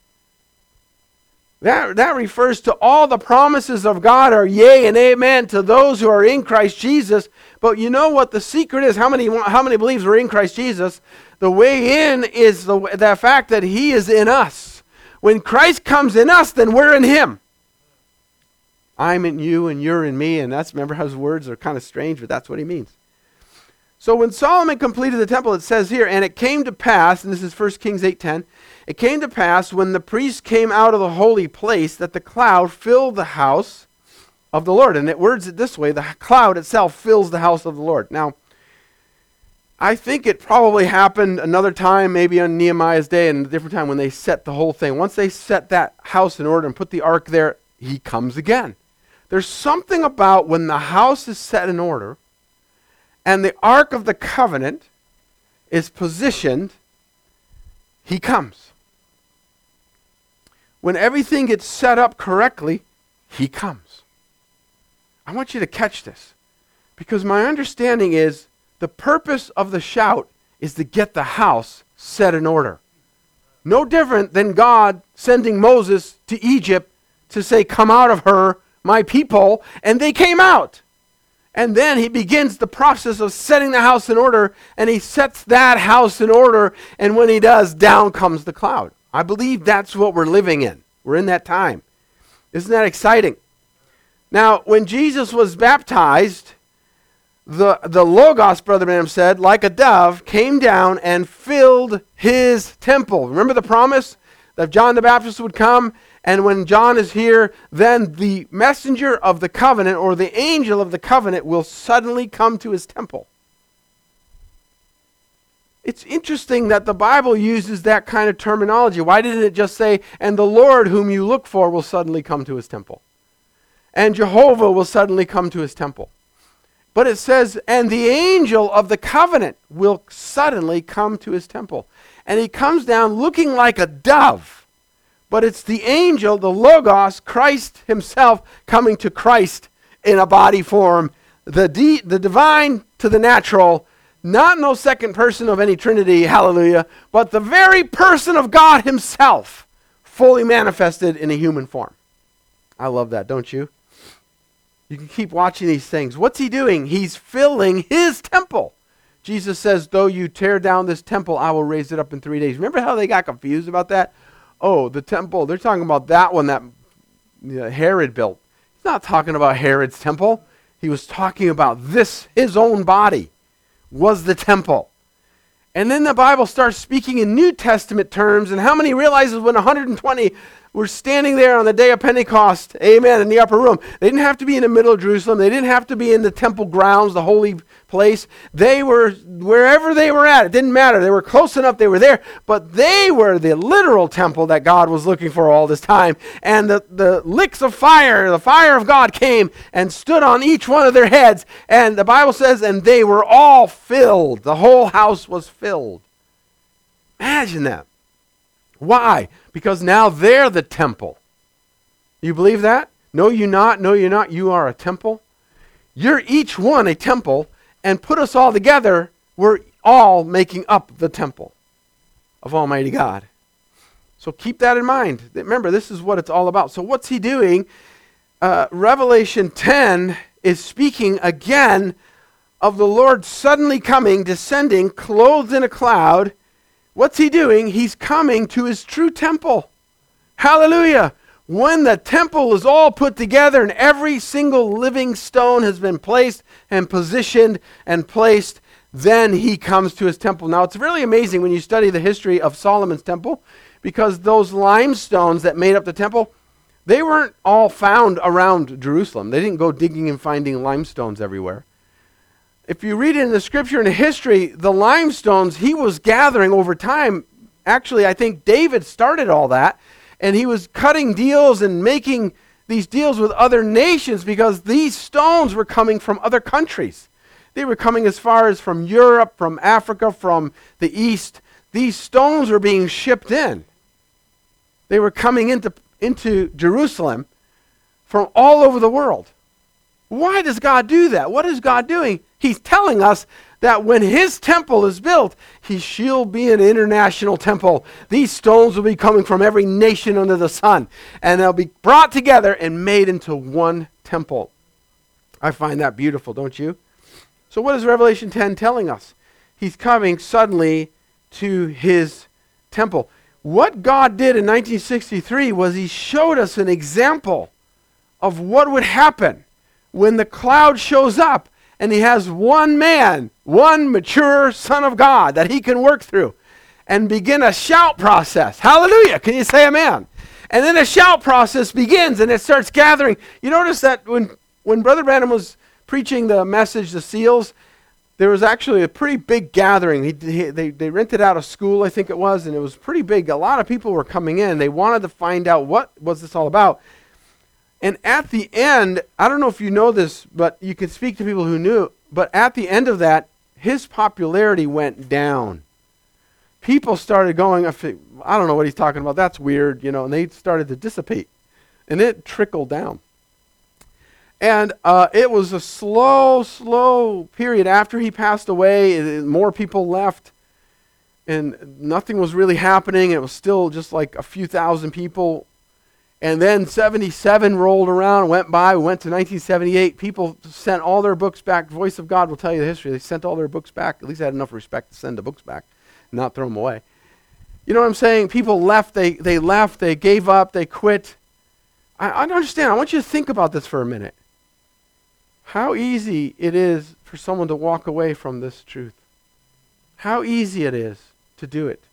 [SPEAKER 2] That, that refers to all the promises of God are yea and amen to those who are in Christ Jesus. But you know what the secret is? How many, how many believes we're in Christ Jesus? The way in is the, the fact that he is in us. When Christ comes in us, then we're in him. I'm in you and you're in me. And that's, remember how his words are kind of strange, but that's what he means. So when Solomon completed the temple, it says here, and it came to pass, and this is First Kings eight ten, it came to pass when the priest came out of the holy place that the cloud filled the house of the Lord. And it words it this way, the cloud itself fills the house of the Lord. Now, I think it probably happened another time, maybe on Nehemiah's day and a different time when they set the whole thing. Once they set that house in order and put the ark there, he comes again. There's something about when the house is set in order and the ark of the covenant is positioned, he comes. When everything gets set up correctly, he comes. I want you to catch this, because my understanding is the purpose of the shout is to get the house set in order. No different than God sending Moses to Egypt to say, come out of her, my people, and they came out. And then he begins the process of setting the house in order, and he sets that house in order, and when he does, down comes the cloud. I believe that's what we're living in. We're in that time. Isn't that exciting? Now, when Jesus was baptized, the, the Logos, Brother Branham said, like a dove, came down and filled his temple. Remember the promise that John the Baptist would come? And when John is here, then the messenger of the covenant, or the angel of the covenant, will suddenly come to his temple. It's interesting that the Bible uses that kind of terminology. Why didn't it just say, and the Lord whom you look for will suddenly come to his temple? And Jehovah will suddenly come to his temple. But it says, and the angel of the covenant will suddenly come to his temple. And he comes down looking like a dove. But it's the angel, the Logos, Christ himself, coming to Christ in a body form. The, de- the divine to the natural, not no second person of any Trinity, hallelujah, but the very person of God himself, fully manifested in a human form. I love that, don't you? You can keep watching these things. What's he doing? He's filling his temple. Jesus says, though you tear down this temple, I will raise it up in three days. Remember how they got confused about that? Oh, the temple, they're talking about that one that you know, Herod built. He's not talking about Herod's temple. He was talking about this, his own body was the temple. And then the Bible starts speaking in New Testament terms, and how many realizes when one hundred twenty were standing there on the day of Pentecost, amen, in the upper room. They didn't have to be in the middle of Jerusalem. They didn't have to be in the temple grounds, the holy place. They were wherever they were at. It didn't matter. They were close enough. They were there. But they were the literal temple that God was looking for all this time. And the, the licks of fire, the fire of God came and stood on each one of their heads. And the Bible says, and they were all filled. The whole house was filled. Imagine that. Why? Because now they're the temple. You believe that? No, you not. No, you're not. You are a temple. You're each one a temple, and put us all together, we're all making up the temple of Almighty God. So keep that in mind. Remember, this is what it's all about. So what's he doing? Uh, Revelation ten is speaking again of the Lord suddenly coming, descending, clothed in a cloud. What's he doing? He's coming to his true temple. Hallelujah. When the temple is all put together and every single living stone has been placed and positioned and placed, then he comes to his temple. Now, it's really amazing when you study the history of Solomon's temple, because those limestones that made up the temple, they weren't all found around Jerusalem. They didn't go digging and finding limestones everywhere. If you read in the scripture and the history, the limestones he was gathering over time, actually I think David started all that, and he was cutting deals and making these deals with other nations because these stones were coming from other countries. They were coming as far as from Europe, from Africa, from the East. These stones were being shipped in. They were coming into, into Jerusalem from all over the world. Why does God do that? What is God doing? He's telling us that when his temple is built, he shall be an international temple. These stones will be coming from every nation under the sun, and they'll be brought together and made into one temple. I find that beautiful, don't you? So what is Revelation ten telling us? He's coming suddenly to his temple. What God did in nineteen sixty-three was he showed us an example of what would happen when the cloud shows up and he has one man, one mature son of God that he can work through and begin a shout process. Hallelujah. Can you say amen? And then a shout process begins and it starts gathering. You notice that when, when Brother Branham was preaching the message, The Seals, there was actually a pretty big gathering. He, he, they, they rented out a school, I think it was, and it was pretty big. A lot of people were coming in. They wanted to find out what was this all about. And at the end, I don't know if you know this, but you can speak to people who knew, but at the end of that, his popularity went down. People started going, I don't know what he's talking about, that's weird, you know, and they started to dissipate. And it trickled down. And uh, it was a slow, slow period. After he passed away, it, more people left, and nothing was really happening. It was still just like a few thousand people. And then seventy-seven rolled around, went by, we went to nineteen seventy-eight. People sent all their books back. Voice of God will tell you the history. They sent all their books back. At least they had enough respect to send the books back, not throw them away. You know what I'm saying? People left, they, they left, they gave up, they quit. I, I don't understand. I want you to think about this for a minute. How easy it is for someone to walk away from this truth. How easy it is to do it.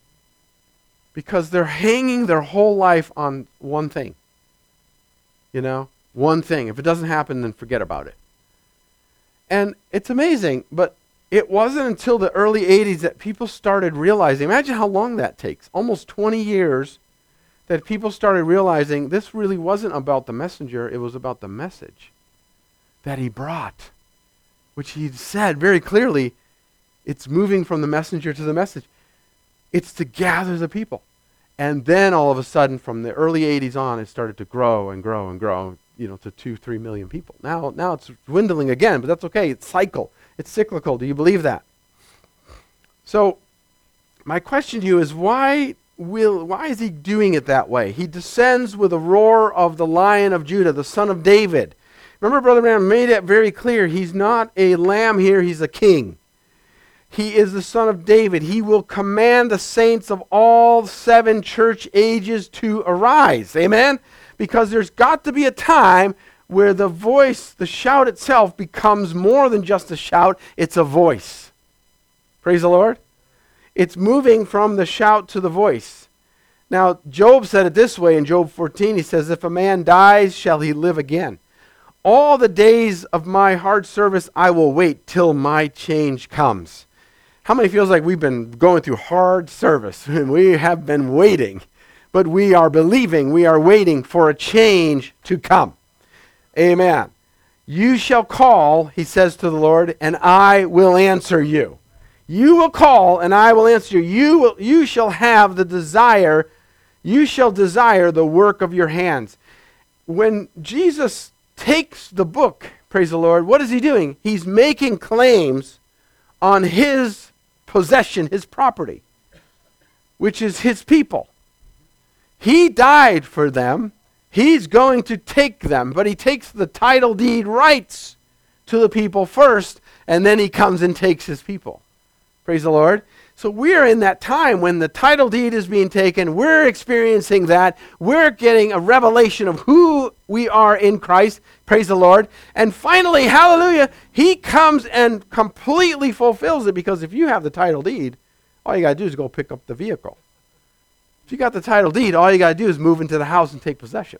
[SPEAKER 2] Because they're hanging their whole life on one thing. You know? One thing. If it doesn't happen, then forget about it. And it's amazing, but it wasn't until the early eighties that people started realizing, imagine how long that takes. Almost twenty years that people started realizing this really wasn't about the messenger, it was about the message that he brought. Which he said very clearly, it's moving from the messenger to the message. It's to gather the people. And then all of a sudden, from the early eighties on, it started to grow and grow and grow, you know, to two, three million people. Now, now it's dwindling again, but that's okay. It's cycle. It's cyclical. Do you believe that? So, my question to you is, why will, why is he doing it that way? He descends with a roar of the Lion of Judah, the Son of David. Remember, Brother Branham made it very clear. He's not a lamb here. He's a king. He is the Son of David. He will command the saints of all seven church ages to arise. Amen? Because there's got to be a time where the voice, the shout itself, becomes more than just a shout. It's a voice. Praise the Lord. It's moving from the shout to the voice. Now, Job said it this way in Job fourteen. He says, if a man dies, shall he live again? All the days of my hard service I will wait till my change comes. How many feels like we've been going through hard service and we have been waiting, but we are believing, we are waiting for a change to come. Amen. You shall call, he says to the Lord, and I will answer you. You will call and I will answer you. You will, you shall have the desire, you shall desire the work of your hands. When Jesus takes the book, praise the Lord, what is he doing? He's making claims on his possession, his property, which is his people. He died for them. He's going to take them, but he takes the title deed rights to the people first, and then he comes and takes his people. Praise the Lord. So we're in that time when the title deed is being taken. We're experiencing that. We're getting a revelation of who we are in Christ. Praise the Lord. And finally, hallelujah, he comes and completely fulfills it, because if you have the title deed, all you got to do is go pick up the vehicle. If you got the title deed, all you got to do is move into the house and take possession.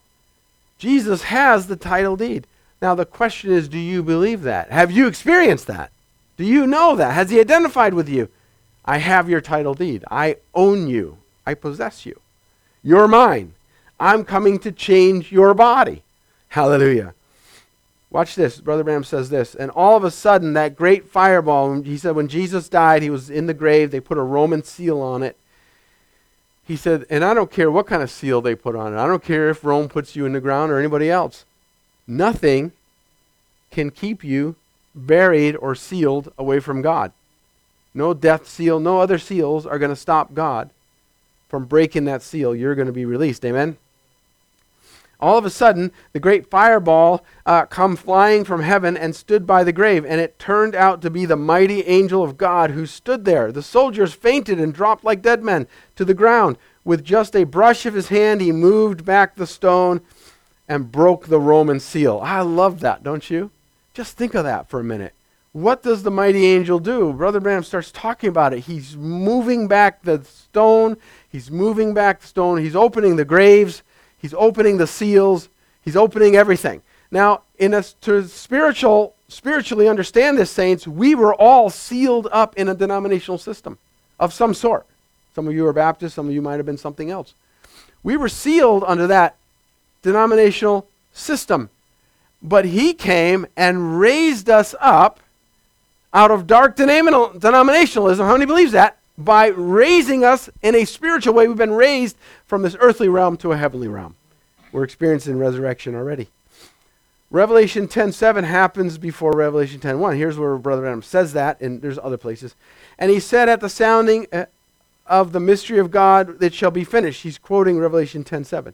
[SPEAKER 2] Jesus has the title deed. Now the question is, do you believe that? Have you experienced that? Do you know that? Has he identified with you? I have your title deed. I own you. I possess you. You're mine. I'm coming to change your body. Hallelujah. Watch this. Brother Branham says this. And all of a sudden, that great fireball, he said when Jesus died, he was in the grave. They put a Roman seal on it. He said, and I don't care what kind of seal they put on it. I don't care if Rome puts you in the ground or anybody else. Nothing can keep you buried or sealed away from God. No death seal, no other seals are going to stop God from breaking that seal. You're going to be released. Amen? All of a sudden, the great fireball uh, come flying from heaven and stood by the grave, and it turned out to be the mighty angel of God who stood there. The soldiers fainted and dropped like dead men to the ground. With just a brush of his hand, he moved back the stone and broke the Roman seal. I love that, don't you? Just think of that for a minute. What does the mighty angel do? Brother Branham starts talking about it. He's moving back the stone. He's moving back the stone. He's opening the graves. He's opening the seals. He's opening everything. Now, in a, to spiritual, spiritually understand this, saints, we were all sealed up in a denominational system of some sort. Some of you are Baptists. Some of you might have been something else. We were sealed under that denominational system. But he came and raised us up out of dark denominationalism. How many believes that? By raising us in a spiritual way. We've been raised from this earthly realm to a heavenly realm. We're experiencing resurrection already. Revelation ten seven happens before Revelation ten one. Here's where Brother Branham says that, and there's other places. And he said at the sounding of the mystery of God, it shall be finished. He's quoting Revelation ten seven.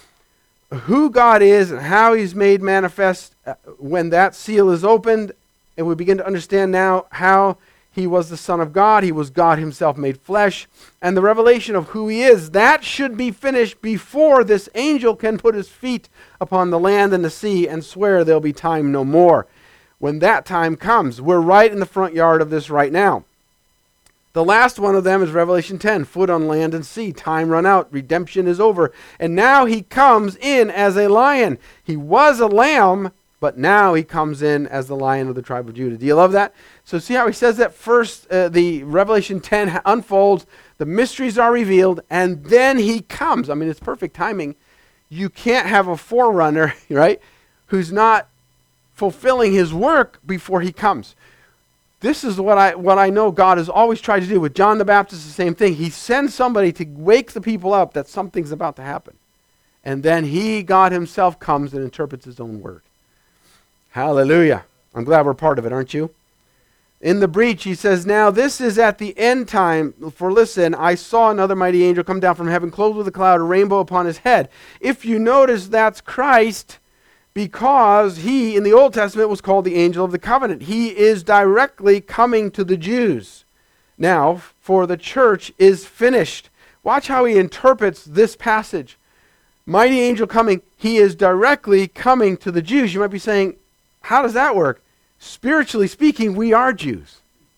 [SPEAKER 2] Who God is and how he's made manifest when that seal is opened, and we begin to understand now how he was the Son of God. He was God himself made flesh. And the revelation of who he is, that should be finished before this angel can put his feet upon the land and the sea and swear there'll be time no more. When that time comes, we're right in the front yard of this right now. The last one of them is Revelation ten, foot on land and sea. Time run out. Redemption is over. And now he comes in as a lion. He was a lamb, but now he comes in as the Lion of the tribe of Judah. Do you love that? So see how he says that first, uh, the Revelation ten unfolds, the mysteries are revealed, and then he comes. I mean, it's perfect timing. You can't have a forerunner, right, who's not fulfilling his work before he comes. This is what I what I know God has always tried to do. With John the Baptist, the same thing. He sends somebody to wake the people up that something's about to happen. And then he, God himself, comes and interprets his own word. Hallelujah. I'm glad we're part of it, aren't you? In the breach, he says, now this is at the end time. For listen, I saw another mighty angel come down from heaven, clothed with a cloud, a rainbow upon his head. If you notice, that's Christ, because he, in the Old Testament, was called the angel of the covenant. He is directly coming to the Jews. Now, for the church is finished. Watch how he interprets this passage. Mighty angel coming, he is directly coming to the Jews. You might be saying, how does that work? Spiritually speaking, we are Jews.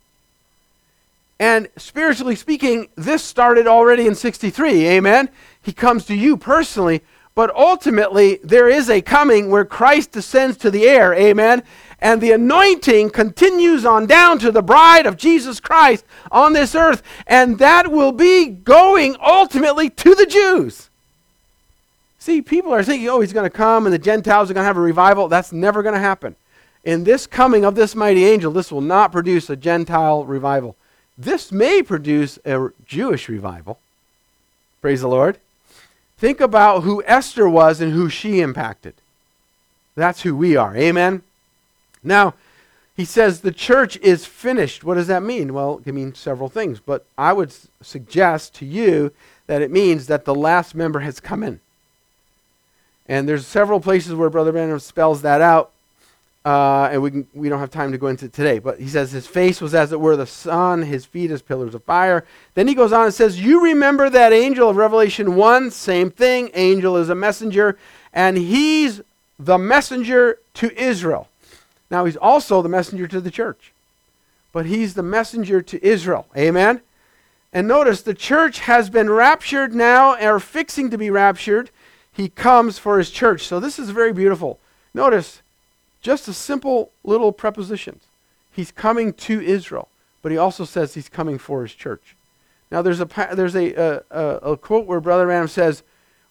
[SPEAKER 2] And spiritually speaking, this started already in sixty-three, amen? He comes to you personally, but ultimately there is a coming where Christ descends to the air, amen? And the anointing continues on down to the bride of Jesus Christ on this earth, and that will be going ultimately to the Jews. See, people are thinking, oh, he's going to come and the Gentiles are going to have a revival. That's never going to happen. In this coming of this mighty angel, this will not produce a Gentile revival. This may produce a Jewish revival. Praise the Lord. Think about who Esther was and who she impacted. That's who we are. Amen? Now, he says the church is finished. What does that mean? Well, it can mean several things. But I would s- suggest to you that it means that the last member has come in. And there's several places where Brother Branham spells that out, uh, and we can, we don't have time to go into it today. But he says his face was as it were the sun, his feet as pillars of fire. Then he goes on and says, you remember that angel of Revelation one? Same thing. Angel is a messenger, and he's the messenger to Israel. Now, he's also the messenger to the church, but he's the messenger to Israel. Amen? And notice the church has been raptured now, or fixing to be raptured. He comes for his church. So this is very beautiful. Notice, just a simple little preposition. He's coming to Israel, but he also says he's coming for his church. Now there's a there's a a, a quote where Brother Branham says,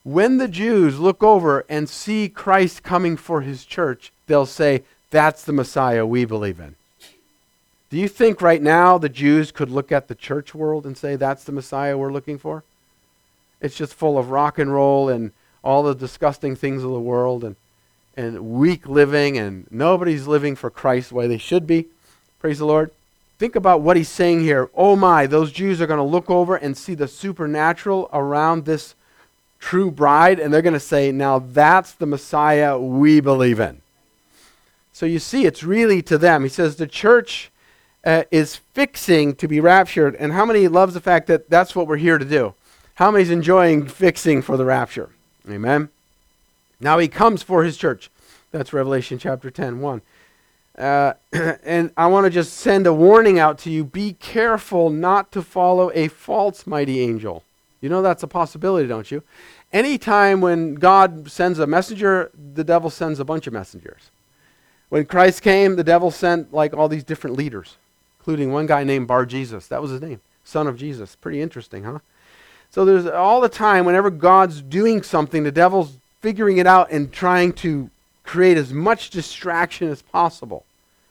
[SPEAKER 2] when the Jews look over and see Christ coming for his church, they'll say, that's the Messiah we believe in. Do you think right now the Jews could look at the church world and say, that's the Messiah we're looking for? It's just full of rock and roll and all the disgusting things of the world and, and weak living, and nobody's living for Christ the way they should be. Praise the Lord. Think about what he's saying here. Oh my, those Jews are going to look over and see the supernatural around this true bride, and they're going to say, now that's the Messiah we believe in. So you see, it's really to them. He says the church uh, is fixing to be raptured, and how many loves the fact that that's what we're here to do? How many's enjoying fixing for the rapture? Amen. Now he comes for his church. That's Revelation chapter ten, one. Uh, and I want to just send a warning out to you. Be careful not to follow a false mighty angel. You know that's a possibility, don't you? Anytime when God sends a messenger, the devil sends a bunch of messengers. When Christ came, the devil sent like all these different leaders, including one guy named Bar Jesus. That was his name, son of Jesus. Pretty interesting, huh? So there's all the time, whenever God's doing something, the devil's figuring it out and trying to create as much distraction as possible.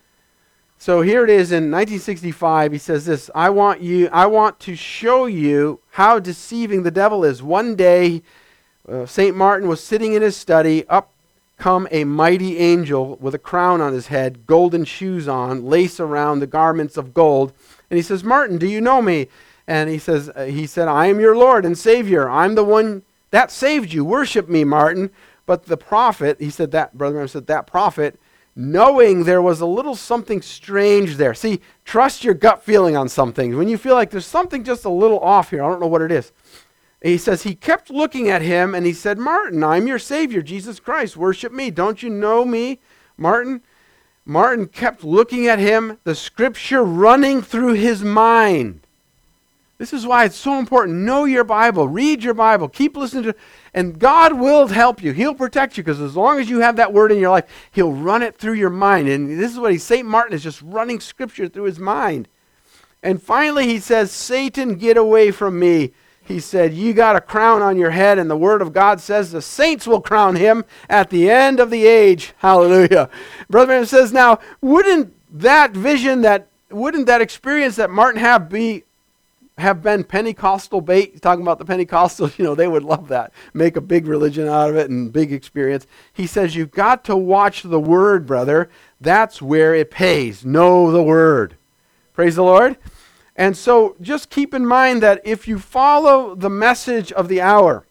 [SPEAKER 2] So here it is in nineteen sixty-five. He says this, I want you, I want to show you how deceiving the devil is. One day, uh, Saint Martin was sitting in his study. Up come a mighty angel with a crown on his head, golden shoes on, lace around the garments of gold. And he says, Martin, do you know me? And he says, uh, he said, I am your Lord and Savior. I'm the one that saved you. Worship me, Martin. But the prophet, he said that, Brother Branham said, that prophet, knowing there was a little something strange there. See, trust your gut feeling on some things. When you feel like there's something just a little off here, I don't know what it is. He says, he kept looking at him and he said, Martin, I'm your Savior, Jesus Christ. Worship me. Don't you know me, Martin? Martin kept looking at him, the scripture running through his mind. This is why it's so important. Know your Bible. Read your Bible. Keep listening to, and God will help you. He'll protect you, because as long as you have that word in your life, he'll run it through your mind. And this is what he, Saint Martin is just running scripture through his mind. And finally he says, Satan, get away from me. He said, you got a crown on your head, and the word of God says the saints will crown him at the end of the age. Hallelujah. Brother Branham says, now, wouldn't that vision, that wouldn't that experience that Martin had be have been Pentecostal bait? He's talking about the Pentecostals, you know, they would love that. Make a big religion out of it and big experience. He says, you've got to watch the word, brother. That's where it pays. Know the word. Praise the Lord. And so just keep in mind that if you follow the message of the hour,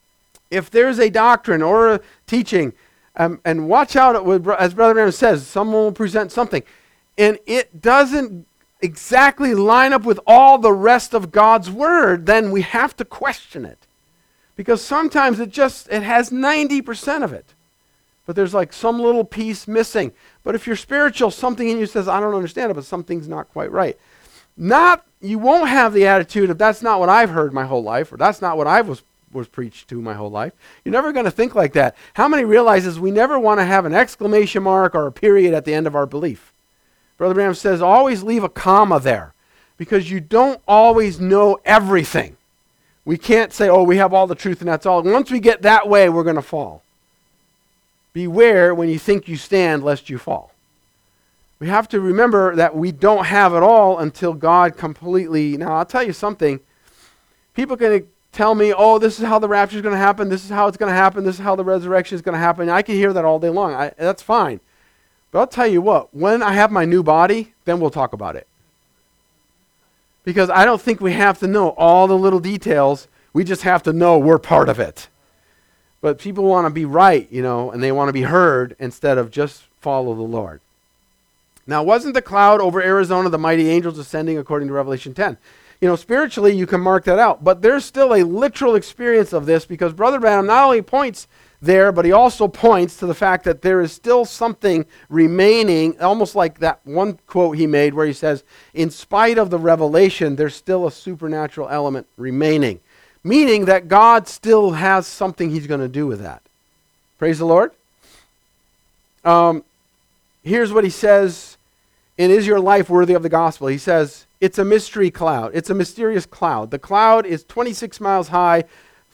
[SPEAKER 2] if there's a doctrine or a teaching, um, and watch out, as Brother Branham says, someone will present something, and it doesn't exactly line up with all the rest of God's word, then we have to question it. Because sometimes it just, it has ninety percent of it. But there's like some little piece missing. But if you're spiritual, something in you says, I don't understand it, but something's not quite right. Not, you won't have the attitude of that's not what I've heard my whole life, or that's not what I was, was preached to my whole life. You're never going to think like that. How many realizes we never want to have an exclamation mark or a period at the end of our belief? Brother Branham says always leave a comma there, because you don't always know everything. We can't say, oh, we have all the truth and that's all. Once we get that way, we're going to fall. Beware when you think you stand, lest you fall. We have to remember that we don't have it all until God completely... Now, I'll tell you something. People can tell me, oh, this is how the rapture is going to happen. This is how it's going to happen. This is how the resurrection is going to happen. I can hear that all day long. I, that's fine. But I'll tell you what. When I have my new body, then we'll talk about it. Because I don't think we have to know all the little details. We just have to know we're part of it. But people want to be right, you know, and they want to be heard instead of just follow the Lord. Now, wasn't the cloud over Arizona the mighty angels ascending according to Revelation ten? You know, spiritually, you can mark that out. But there's still a literal experience of this, because Brother Branham not only points there, but he also points to the fact that there is still something remaining, almost like that one quote he made where he says, in spite of the revelation, there's still a supernatural element remaining. Meaning that God still has something he's going to do with that. Praise the Lord. Um, here's what he says. And is your life worthy of the gospel? He says, it's a mystery cloud. It's a mysterious cloud. The cloud is twenty-six miles high,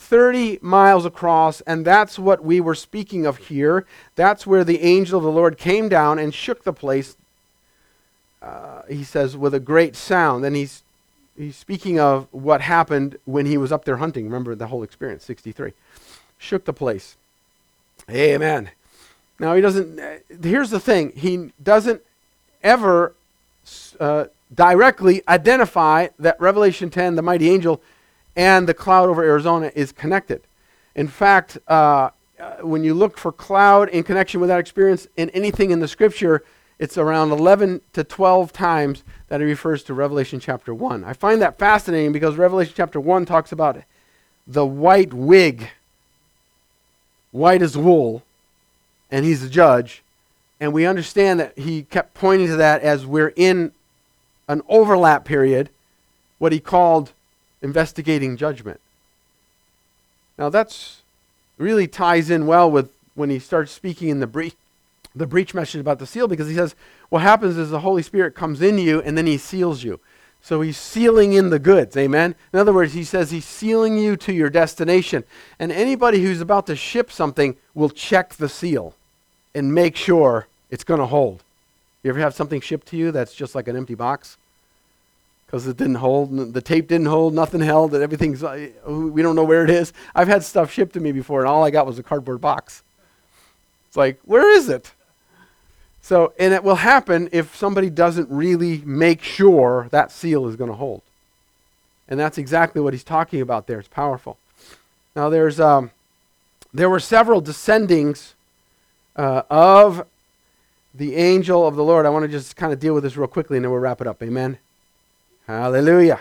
[SPEAKER 2] thirty miles across, and that's what we were speaking of here. That's where the angel of the Lord came down and shook the place, uh, he says, with a great sound. And he's, he's speaking of what happened when he was up there hunting. Remember the whole experience, sixty-three. Shook the place. Amen. Now, he doesn't, uh, here's the thing. He doesn't ever uh, directly identify that Revelation ten, the mighty angel, and the cloud over Arizona is connected. In fact, uh, uh, when you look for cloud in connection with that experience in anything in the Scripture, it's around eleven to twelve times that it refers to Revelation chapter one. I find that fascinating because Revelation chapter one talks about the white wig, white as wool, and he's the judge. And we understand that he kept pointing to that as we're in an overlap period, what he called investigating judgment. Now that's really ties in well with when he starts speaking in the breach, the breach message about the seal, because he says what happens is the Holy Spirit comes in you and then he seals you. So he's sealing in the goods, amen? In other words, he says he's sealing you to your destination. And anybody who's about to ship something will check the seal and make sure it's going to hold. You ever have something shipped to you that's just like an empty box? Because it didn't hold, the tape didn't hold, nothing held, and everything's, uh, we don't know where it is. I've had stuff shipped to me before, and all I got was a cardboard box. It's like, where is it? So, and it will happen if somebody doesn't really make sure that seal is going to hold. And that's exactly what he's talking about there. It's powerful. Now, there's um, there were several descendings uh, of the angel of the Lord. I want to just kind of deal with this real quickly, and then we'll wrap it up. Amen. Hallelujah.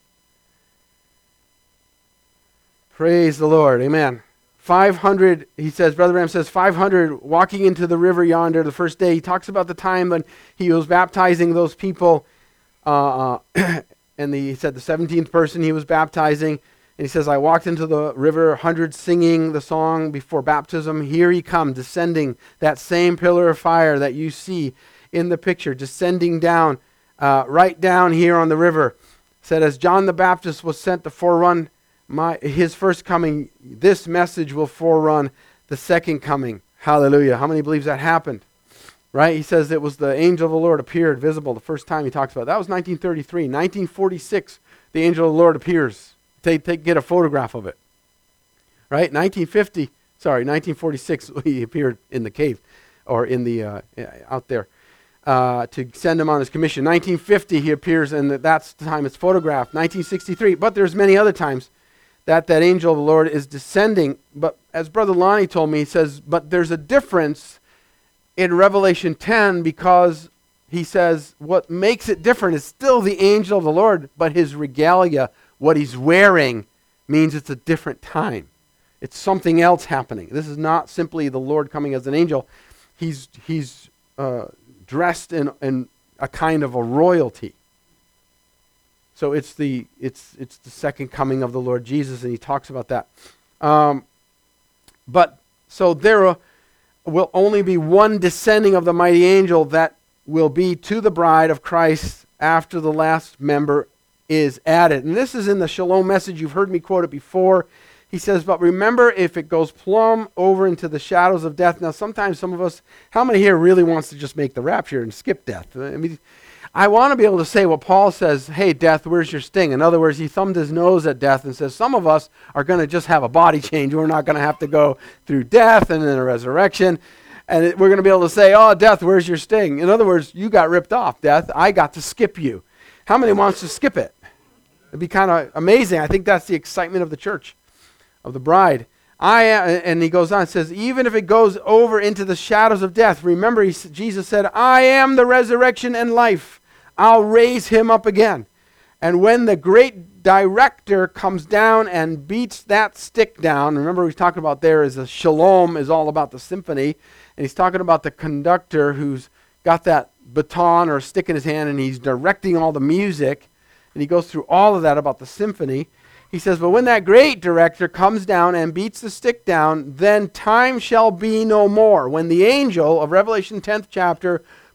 [SPEAKER 2] Praise the Lord. Amen. five hundred, he says, Brother Branham says, five hundred walking into the river yonder the first day. He talks about the time when he was baptizing those people. Uh, and the, he said the seventeenth person he was baptizing. And he says, I walked into the river, hundreds singing the song before baptism. Here he comes, descending, that same pillar of fire that you see in the picture, descending down, uh, right down here on the river. Said, as John the Baptist was sent to forerun My, his first coming, this message will forerun the second coming. Hallelujah. How many believes that happened? Right? He says it was the angel of the Lord appeared visible the first time he talks about it. That was nineteen thirty-three. nineteen forty-six, the angel of the Lord appears. They, they get a photograph of it. Right? nineteen fifty, sorry, nineteen forty-six, he appeared in the cave, or in the, uh, out there, uh, to send him on his commission. nineteen fifty, he appears, and that's the time it's photographed. nineteen sixty-three, but there's many other times that that angel of the Lord is descending. But as Brother Lonnie told me, he says, but there's a difference in Revelation ten, because he says what makes it different is still the angel of the Lord, but his regalia, what he's wearing, means it's a different time. It's something else happening. This is not simply the Lord coming as an angel. He's, he's uh, dressed in, in a kind of a royalty. So it's the it's it's the second coming of the Lord Jesus, and he talks about that. Um, but so there will only be one descending of the mighty angel that will be to the bride of Christ after the last member is added. And this is in the Shalom message. You've heard me quote it before. He says, but remember, if it goes plumb over into the shadows of death. Now, sometimes some of us, how many here really wants to just make the rapture and skip death? I mean, I want to be able to say what Paul says, hey, death, where's your sting? In other words, he thumbed his nose at death and says, some of us are going to just have a body change. We're not going to have to go through death and then a resurrection. And it, we're going to be able to say, oh, death, where's your sting? In other words, you got ripped off, death. I got to skip you. How many wants to skip it? It'd be kind of amazing. I think that's the excitement of the church, of the bride. I And he goes on and says, even if it goes over into the shadows of death, remember, he, Jesus said, I am the resurrection and life. I'll raise him up again. And when the great director comes down and beats that stick down, remember he's talking about there is a shalom is all about the symphony, and he's talking about the conductor who's got that baton or stick in his hand, and he's directing all the music, and he goes through all of that about the symphony. He says, but when that great director comes down and beats the stick down, then time shall be no more. When the angel of Revelation tenth chapter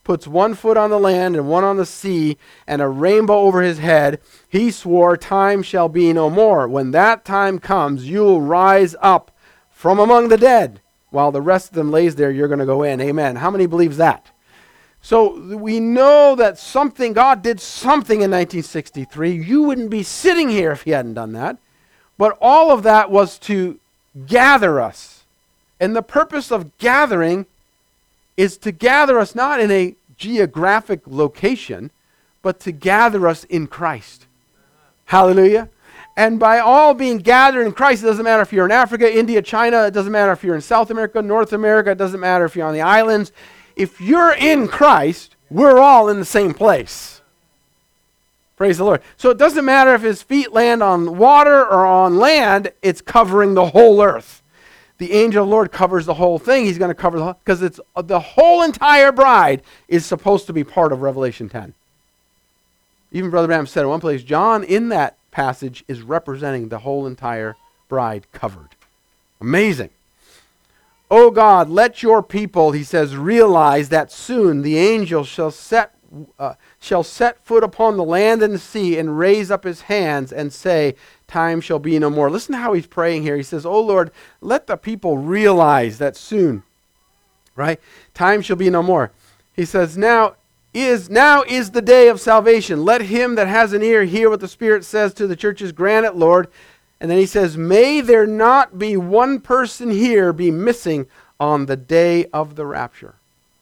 [SPEAKER 2] puts one foot on the land and one on the sea, and a rainbow over his head, he swore, time shall be no more. When that time comes, you will rise up from among the dead. While the rest of them lays there, you're going to go in. Amen. How many believes that? So we know that something, God did something in nineteen sixty-three. You wouldn't be sitting here if he hadn't done that. But all of that was to gather us. And the purpose of gathering is to gather us not in a geographic location, but to gather us in Christ. Hallelujah. And by all being gathered in Christ, it doesn't matter if you're in Africa, India, China, it doesn't matter if you're in South America, North America, it doesn't matter if you're on the islands. If you're in Christ, we're all in the same place. Praise the Lord. So it doesn't matter if his feet land on water or on land, it's covering the whole earth. The angel of the Lord covers the whole thing. He's going to cover the whole, because it's uh, the whole entire bride is supposed to be part of Revelation ten. Even Brother Branham said in one place, John in that passage is representing the whole entire bride covered. Amazing. Oh God, let your people, he says, realize that soon the angel shall set uh, shall set foot upon the land and the sea and raise up his hands and say, time shall be no more. Listen to how he's praying here. He says, oh Lord, let the people realize that soon, right? Time shall be no more. He says, now is now is the day of salvation. Let him that has an ear hear what the Spirit says to the churches. Grant it, Lord. And then he says, may there not be one person here be missing on the day of the rapture.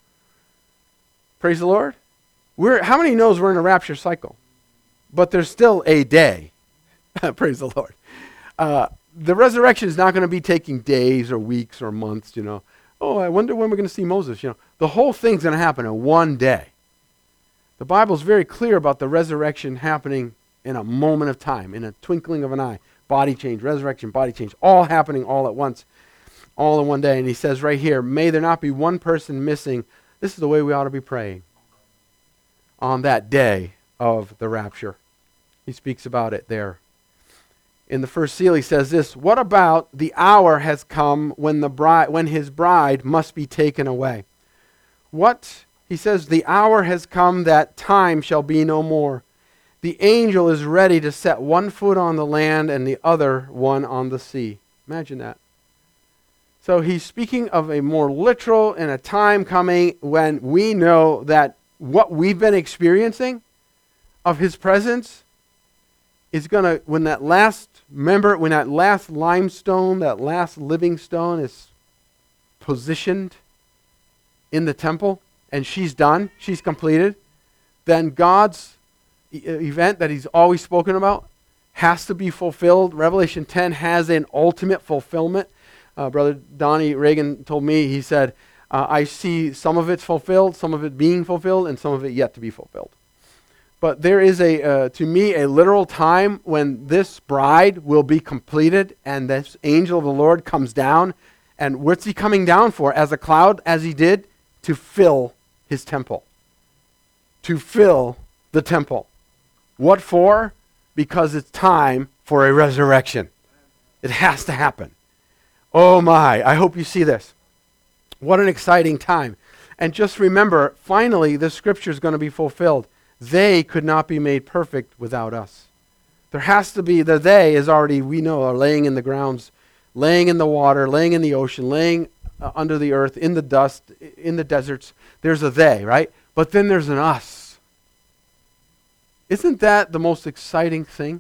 [SPEAKER 2] Praise the Lord. We're, how many knows we're in a rapture cycle? But there's still a day. Praise the Lord. Uh, the resurrection is not going to be taking days or weeks or months, you know. Oh, I wonder when we're going to see Moses, you know. The whole thing's going to happen in one day. The Bible's very clear about the resurrection happening in a moment of time, in a twinkling of an eye. Body change, resurrection, body change, all happening all at once, all in one day. And he says right here, may there not be one person missing. This is the way we ought to be praying on that day of the rapture. He speaks about it there. In the first seal he says this, what about the hour has come when the bride, when his bride must be taken away? What? He says, the hour has come that time shall be no more. The angel is ready to set one foot on the land and the other one on the sea. Imagine that. So he's speaking of a more literal and a time coming when we know that what we've been experiencing of his presence is going to, when that last, remember, when that last limestone, that last living stone is positioned in the temple, and she's done, she's completed, then God's e- event that he's always spoken about has to be fulfilled. Revelation ten has an ultimate fulfillment. Uh, Brother Donnie Reagan told me, he said, uh, I see some of it's fulfilled, some of it being fulfilled, and some of it yet to be fulfilled. But there is, a, uh, to me, a literal time when this bride will be completed and this angel of the Lord comes down. And what's he coming down for? As a cloud, as he did, to fill his temple. To fill the temple. What for? Because it's time for a resurrection. It has to happen. Oh my, I hope you see this. What an exciting time. And just remember, finally, this scripture is going to be fulfilled. They could not be made perfect without us. There has to be, the they is already, we know, are laying in the grounds, laying in the water, laying in the ocean, laying uh, under the earth, in the dust, in the deserts. There's a they, right? But then there's an us. Isn't that the most exciting thing?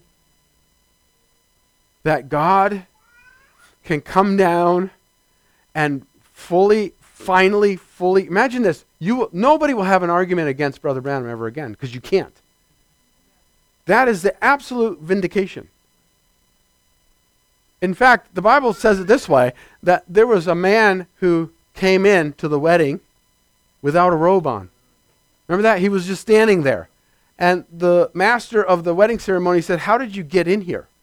[SPEAKER 2] That God can come down and fully, finally, fully, imagine this, you nobody will have an argument against Brother Branham ever again, because you can't. That is the absolute vindication. In fact, the Bible says it this way, that there was a man who came in to the wedding without a robe on. Remember that? He was just standing there. And the master of the wedding ceremony said, how did you get in here?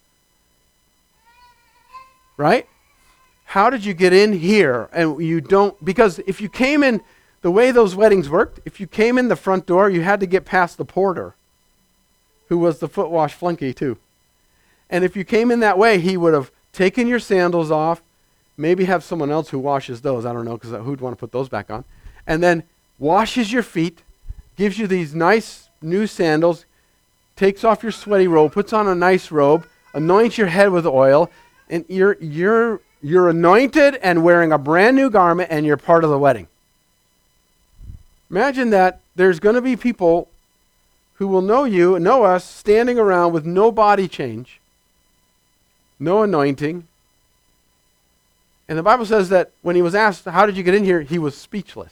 [SPEAKER 2] Right? How did you get in here? And you don't, because if you came in, the way those weddings worked, if you came in the front door, you had to get past the porter, who was the foot wash flunky too. And if you came in that way, he would have taken your sandals off, maybe have someone else who washes those, I don't know, because who'd want to put those back on, and then washes your feet, gives you these nice new sandals, takes off your sweaty robe, puts on a nice robe, anoints your head with oil, and you're you're you're anointed and wearing a brand new garment, and you're part of the wedding. Imagine that there's going to be people who will know you, know us, standing around with no body change, no anointing. And the Bible says that when he was asked, how did you get in here? He was speechless.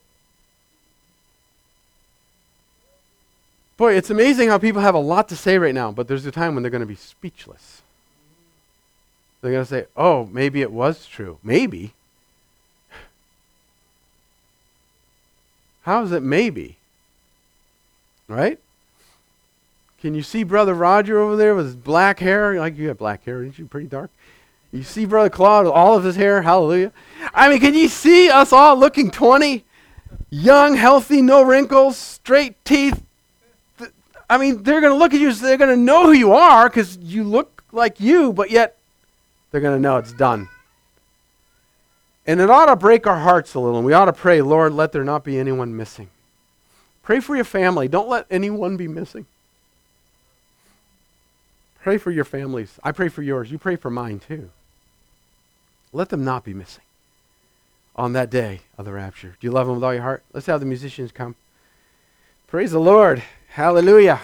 [SPEAKER 2] Boy, it's amazing how people have a lot to say right now, but there's a time when they're going to be speechless. They're going to say, oh, maybe it was true. Maybe. How is it maybe? Right? Can you see Brother Roger over there with his black hair? Like, you have black hair, aren't you? Pretty dark. You see Brother Claude with all of his hair? Hallelujah. I mean, can you see us all looking twenty? Young, healthy, no wrinkles, straight teeth. I mean, they're going to look at you, so they're going to know who you are because you look like you, but yet they're going to know it's done. And it ought to break our hearts a little, and we ought to pray, Lord, let there not be anyone missing. Pray for your family. Don't let anyone be missing. Pray for your families. I pray for yours. You pray for mine too. Let them not be missing on that day of the rapture. Do you love them with all your heart? Let's have the musicians come. Praise the Lord. Hallelujah.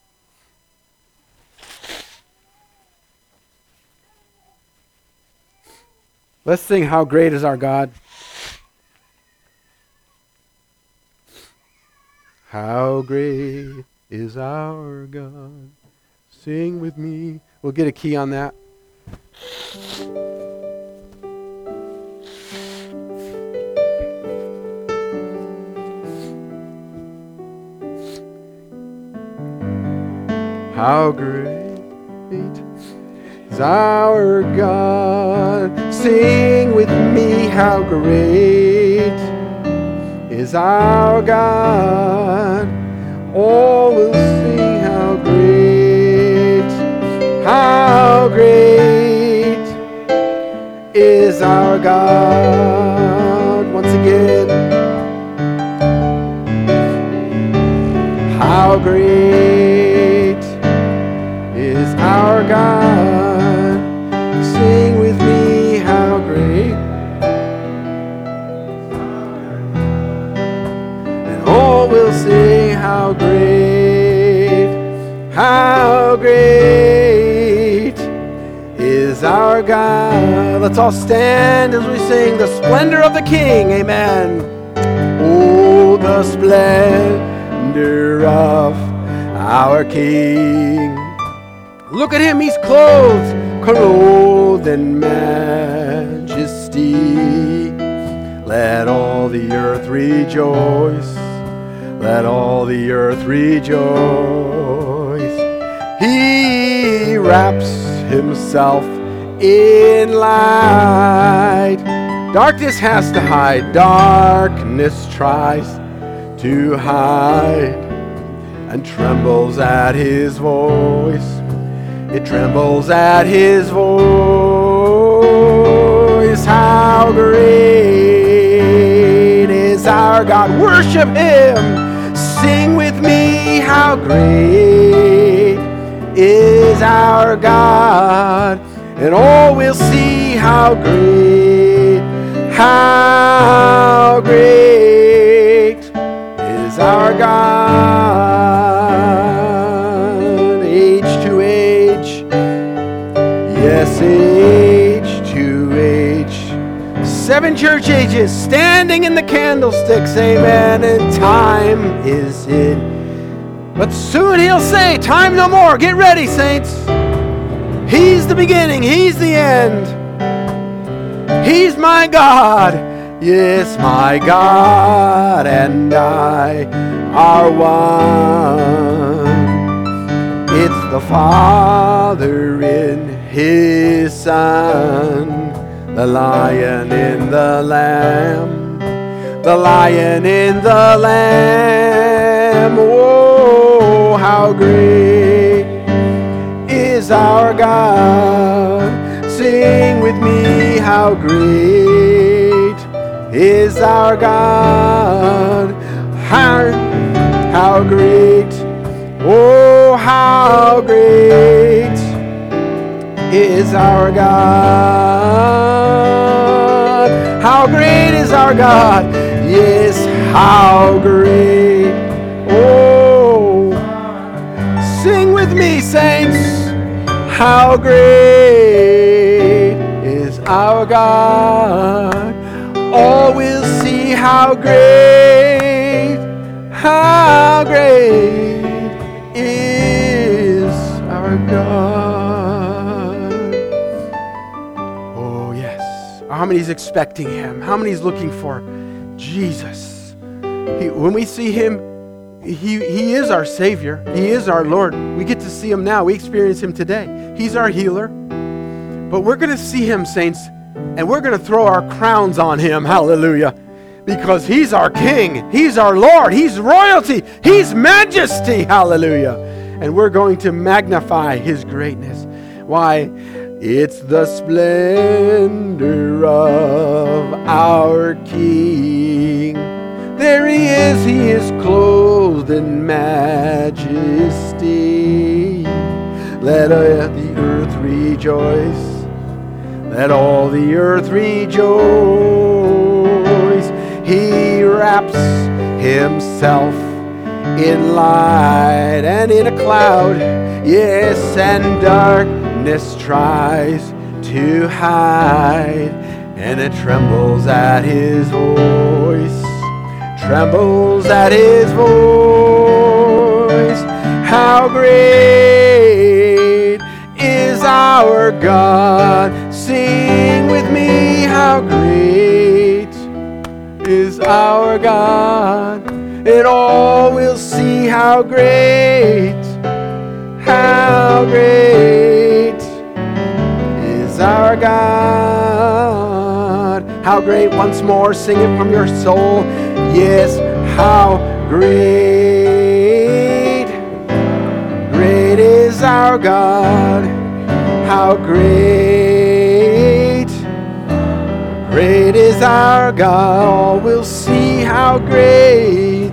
[SPEAKER 2] Let's sing How Great Is Our God. How great is our God. Sing with me. We'll get a key on that. How great is our God. Sing with me, how great is our God. All will sing how great, how great is our God. Once again, how great is our God. Sing with me, how great. And all will sing, how great, how great is our God. Let's all stand as we sing the splendor of the King. Amen. Oh, the splendor of our King. Look at him, he's clothed, clothed in majesty. Let all the earth rejoice. Let all the earth rejoice. He wraps himself in light. Darkness has to hide. Darkness tries to hide and trembles at his voice. It trembles at his voice. How great is our God. Worship him. Sing with me, how great is our God. And all will see how great, how great is our God. Age to age, yes, age to age. Seven church ages standing in the candlesticks, amen. And time is in. But soon he'll say, time no more. Get ready, saints. He's the beginning, he's the end. He's my God, yes, my God and I are one. It's the Father in his Son, the Lion in the Lamb, the Lion in the Lamb. Oh, how great is our God. Sing with me, how great is our God. How, how great, oh, how great is our God. How great is our God. Yes, how great. Oh, sing with me, saints. How great is our God. All will see how great, how great is our God. Oh, yes. How many's expecting him? How many's looking for Jesus? He, when we see him, he, he is our Savior. He is our Lord. We get to see him now. We experience him today. He's our healer. But we're going to see him, saints, and we're going to throw our crowns on him. Hallelujah. Because he's our King. He's our Lord. He's royalty. He's majesty. Hallelujah. And we're going to magnify his greatness. Why? It's the splendor of our King. There he is. He is clothed in majesty. Let uh, the earth rejoice. Let all the earth rejoice. He wraps himself in light and in a cloud. Yes, and darkness tries to hide. And it trembles at his voice. Trembles at his voice. How great is our God. Sing with me, how great is our God. And all will see how great, how great is our God. How great, once more, sing it from your soul. Yes, how great, great is our God. How great, great is our God. All will see how great,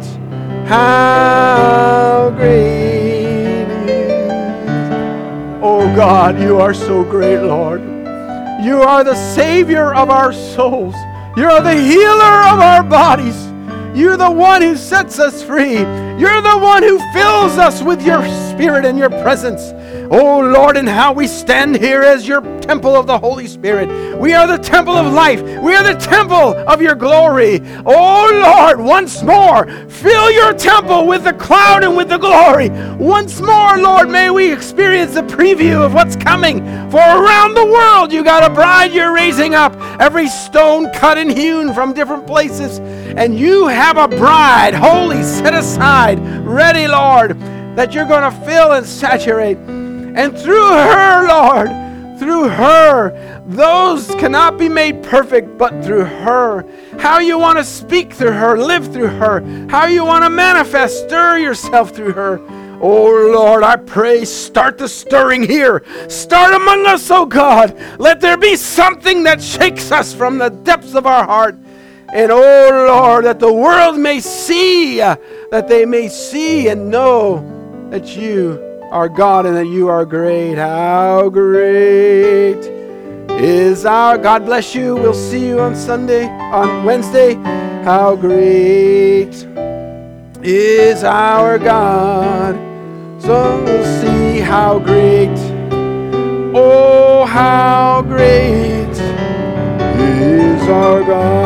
[SPEAKER 2] how great is. Oh God, you are so great, Lord. You are the Savior of our souls. You are the healer of our bodies. You're the one who sets us free. You're the one who fills us with your Spirit and your presence. Oh Lord, and how we stand here as your temple of the Holy Spirit. We are the temple of life. We are the temple of your glory. Oh Lord, once more, fill your temple with the cloud and with the glory. Once more, Lord, may we experience the preview of what's coming. For around the world, you got a bride you're raising up. Every stone cut and hewn from different places. And you have a bride, holy, set aside, ready, Lord, that you're going to fill and saturate. And through her, Lord, through her, those cannot be made perfect, but through her. How you want to speak through her, live through her. How you want to manifest, stir yourself through her. Oh, Lord, I pray, start the stirring here. Start among us, oh God. Let there be something that shakes us from the depths of our heart. And oh, Lord, that the world may see, uh, that they may see and know that you are God and that you are great. How great is our God. Bless you. We'll see you on Sunday, on Wednesday. How great is our God. So we'll see how great, oh, how great is our God.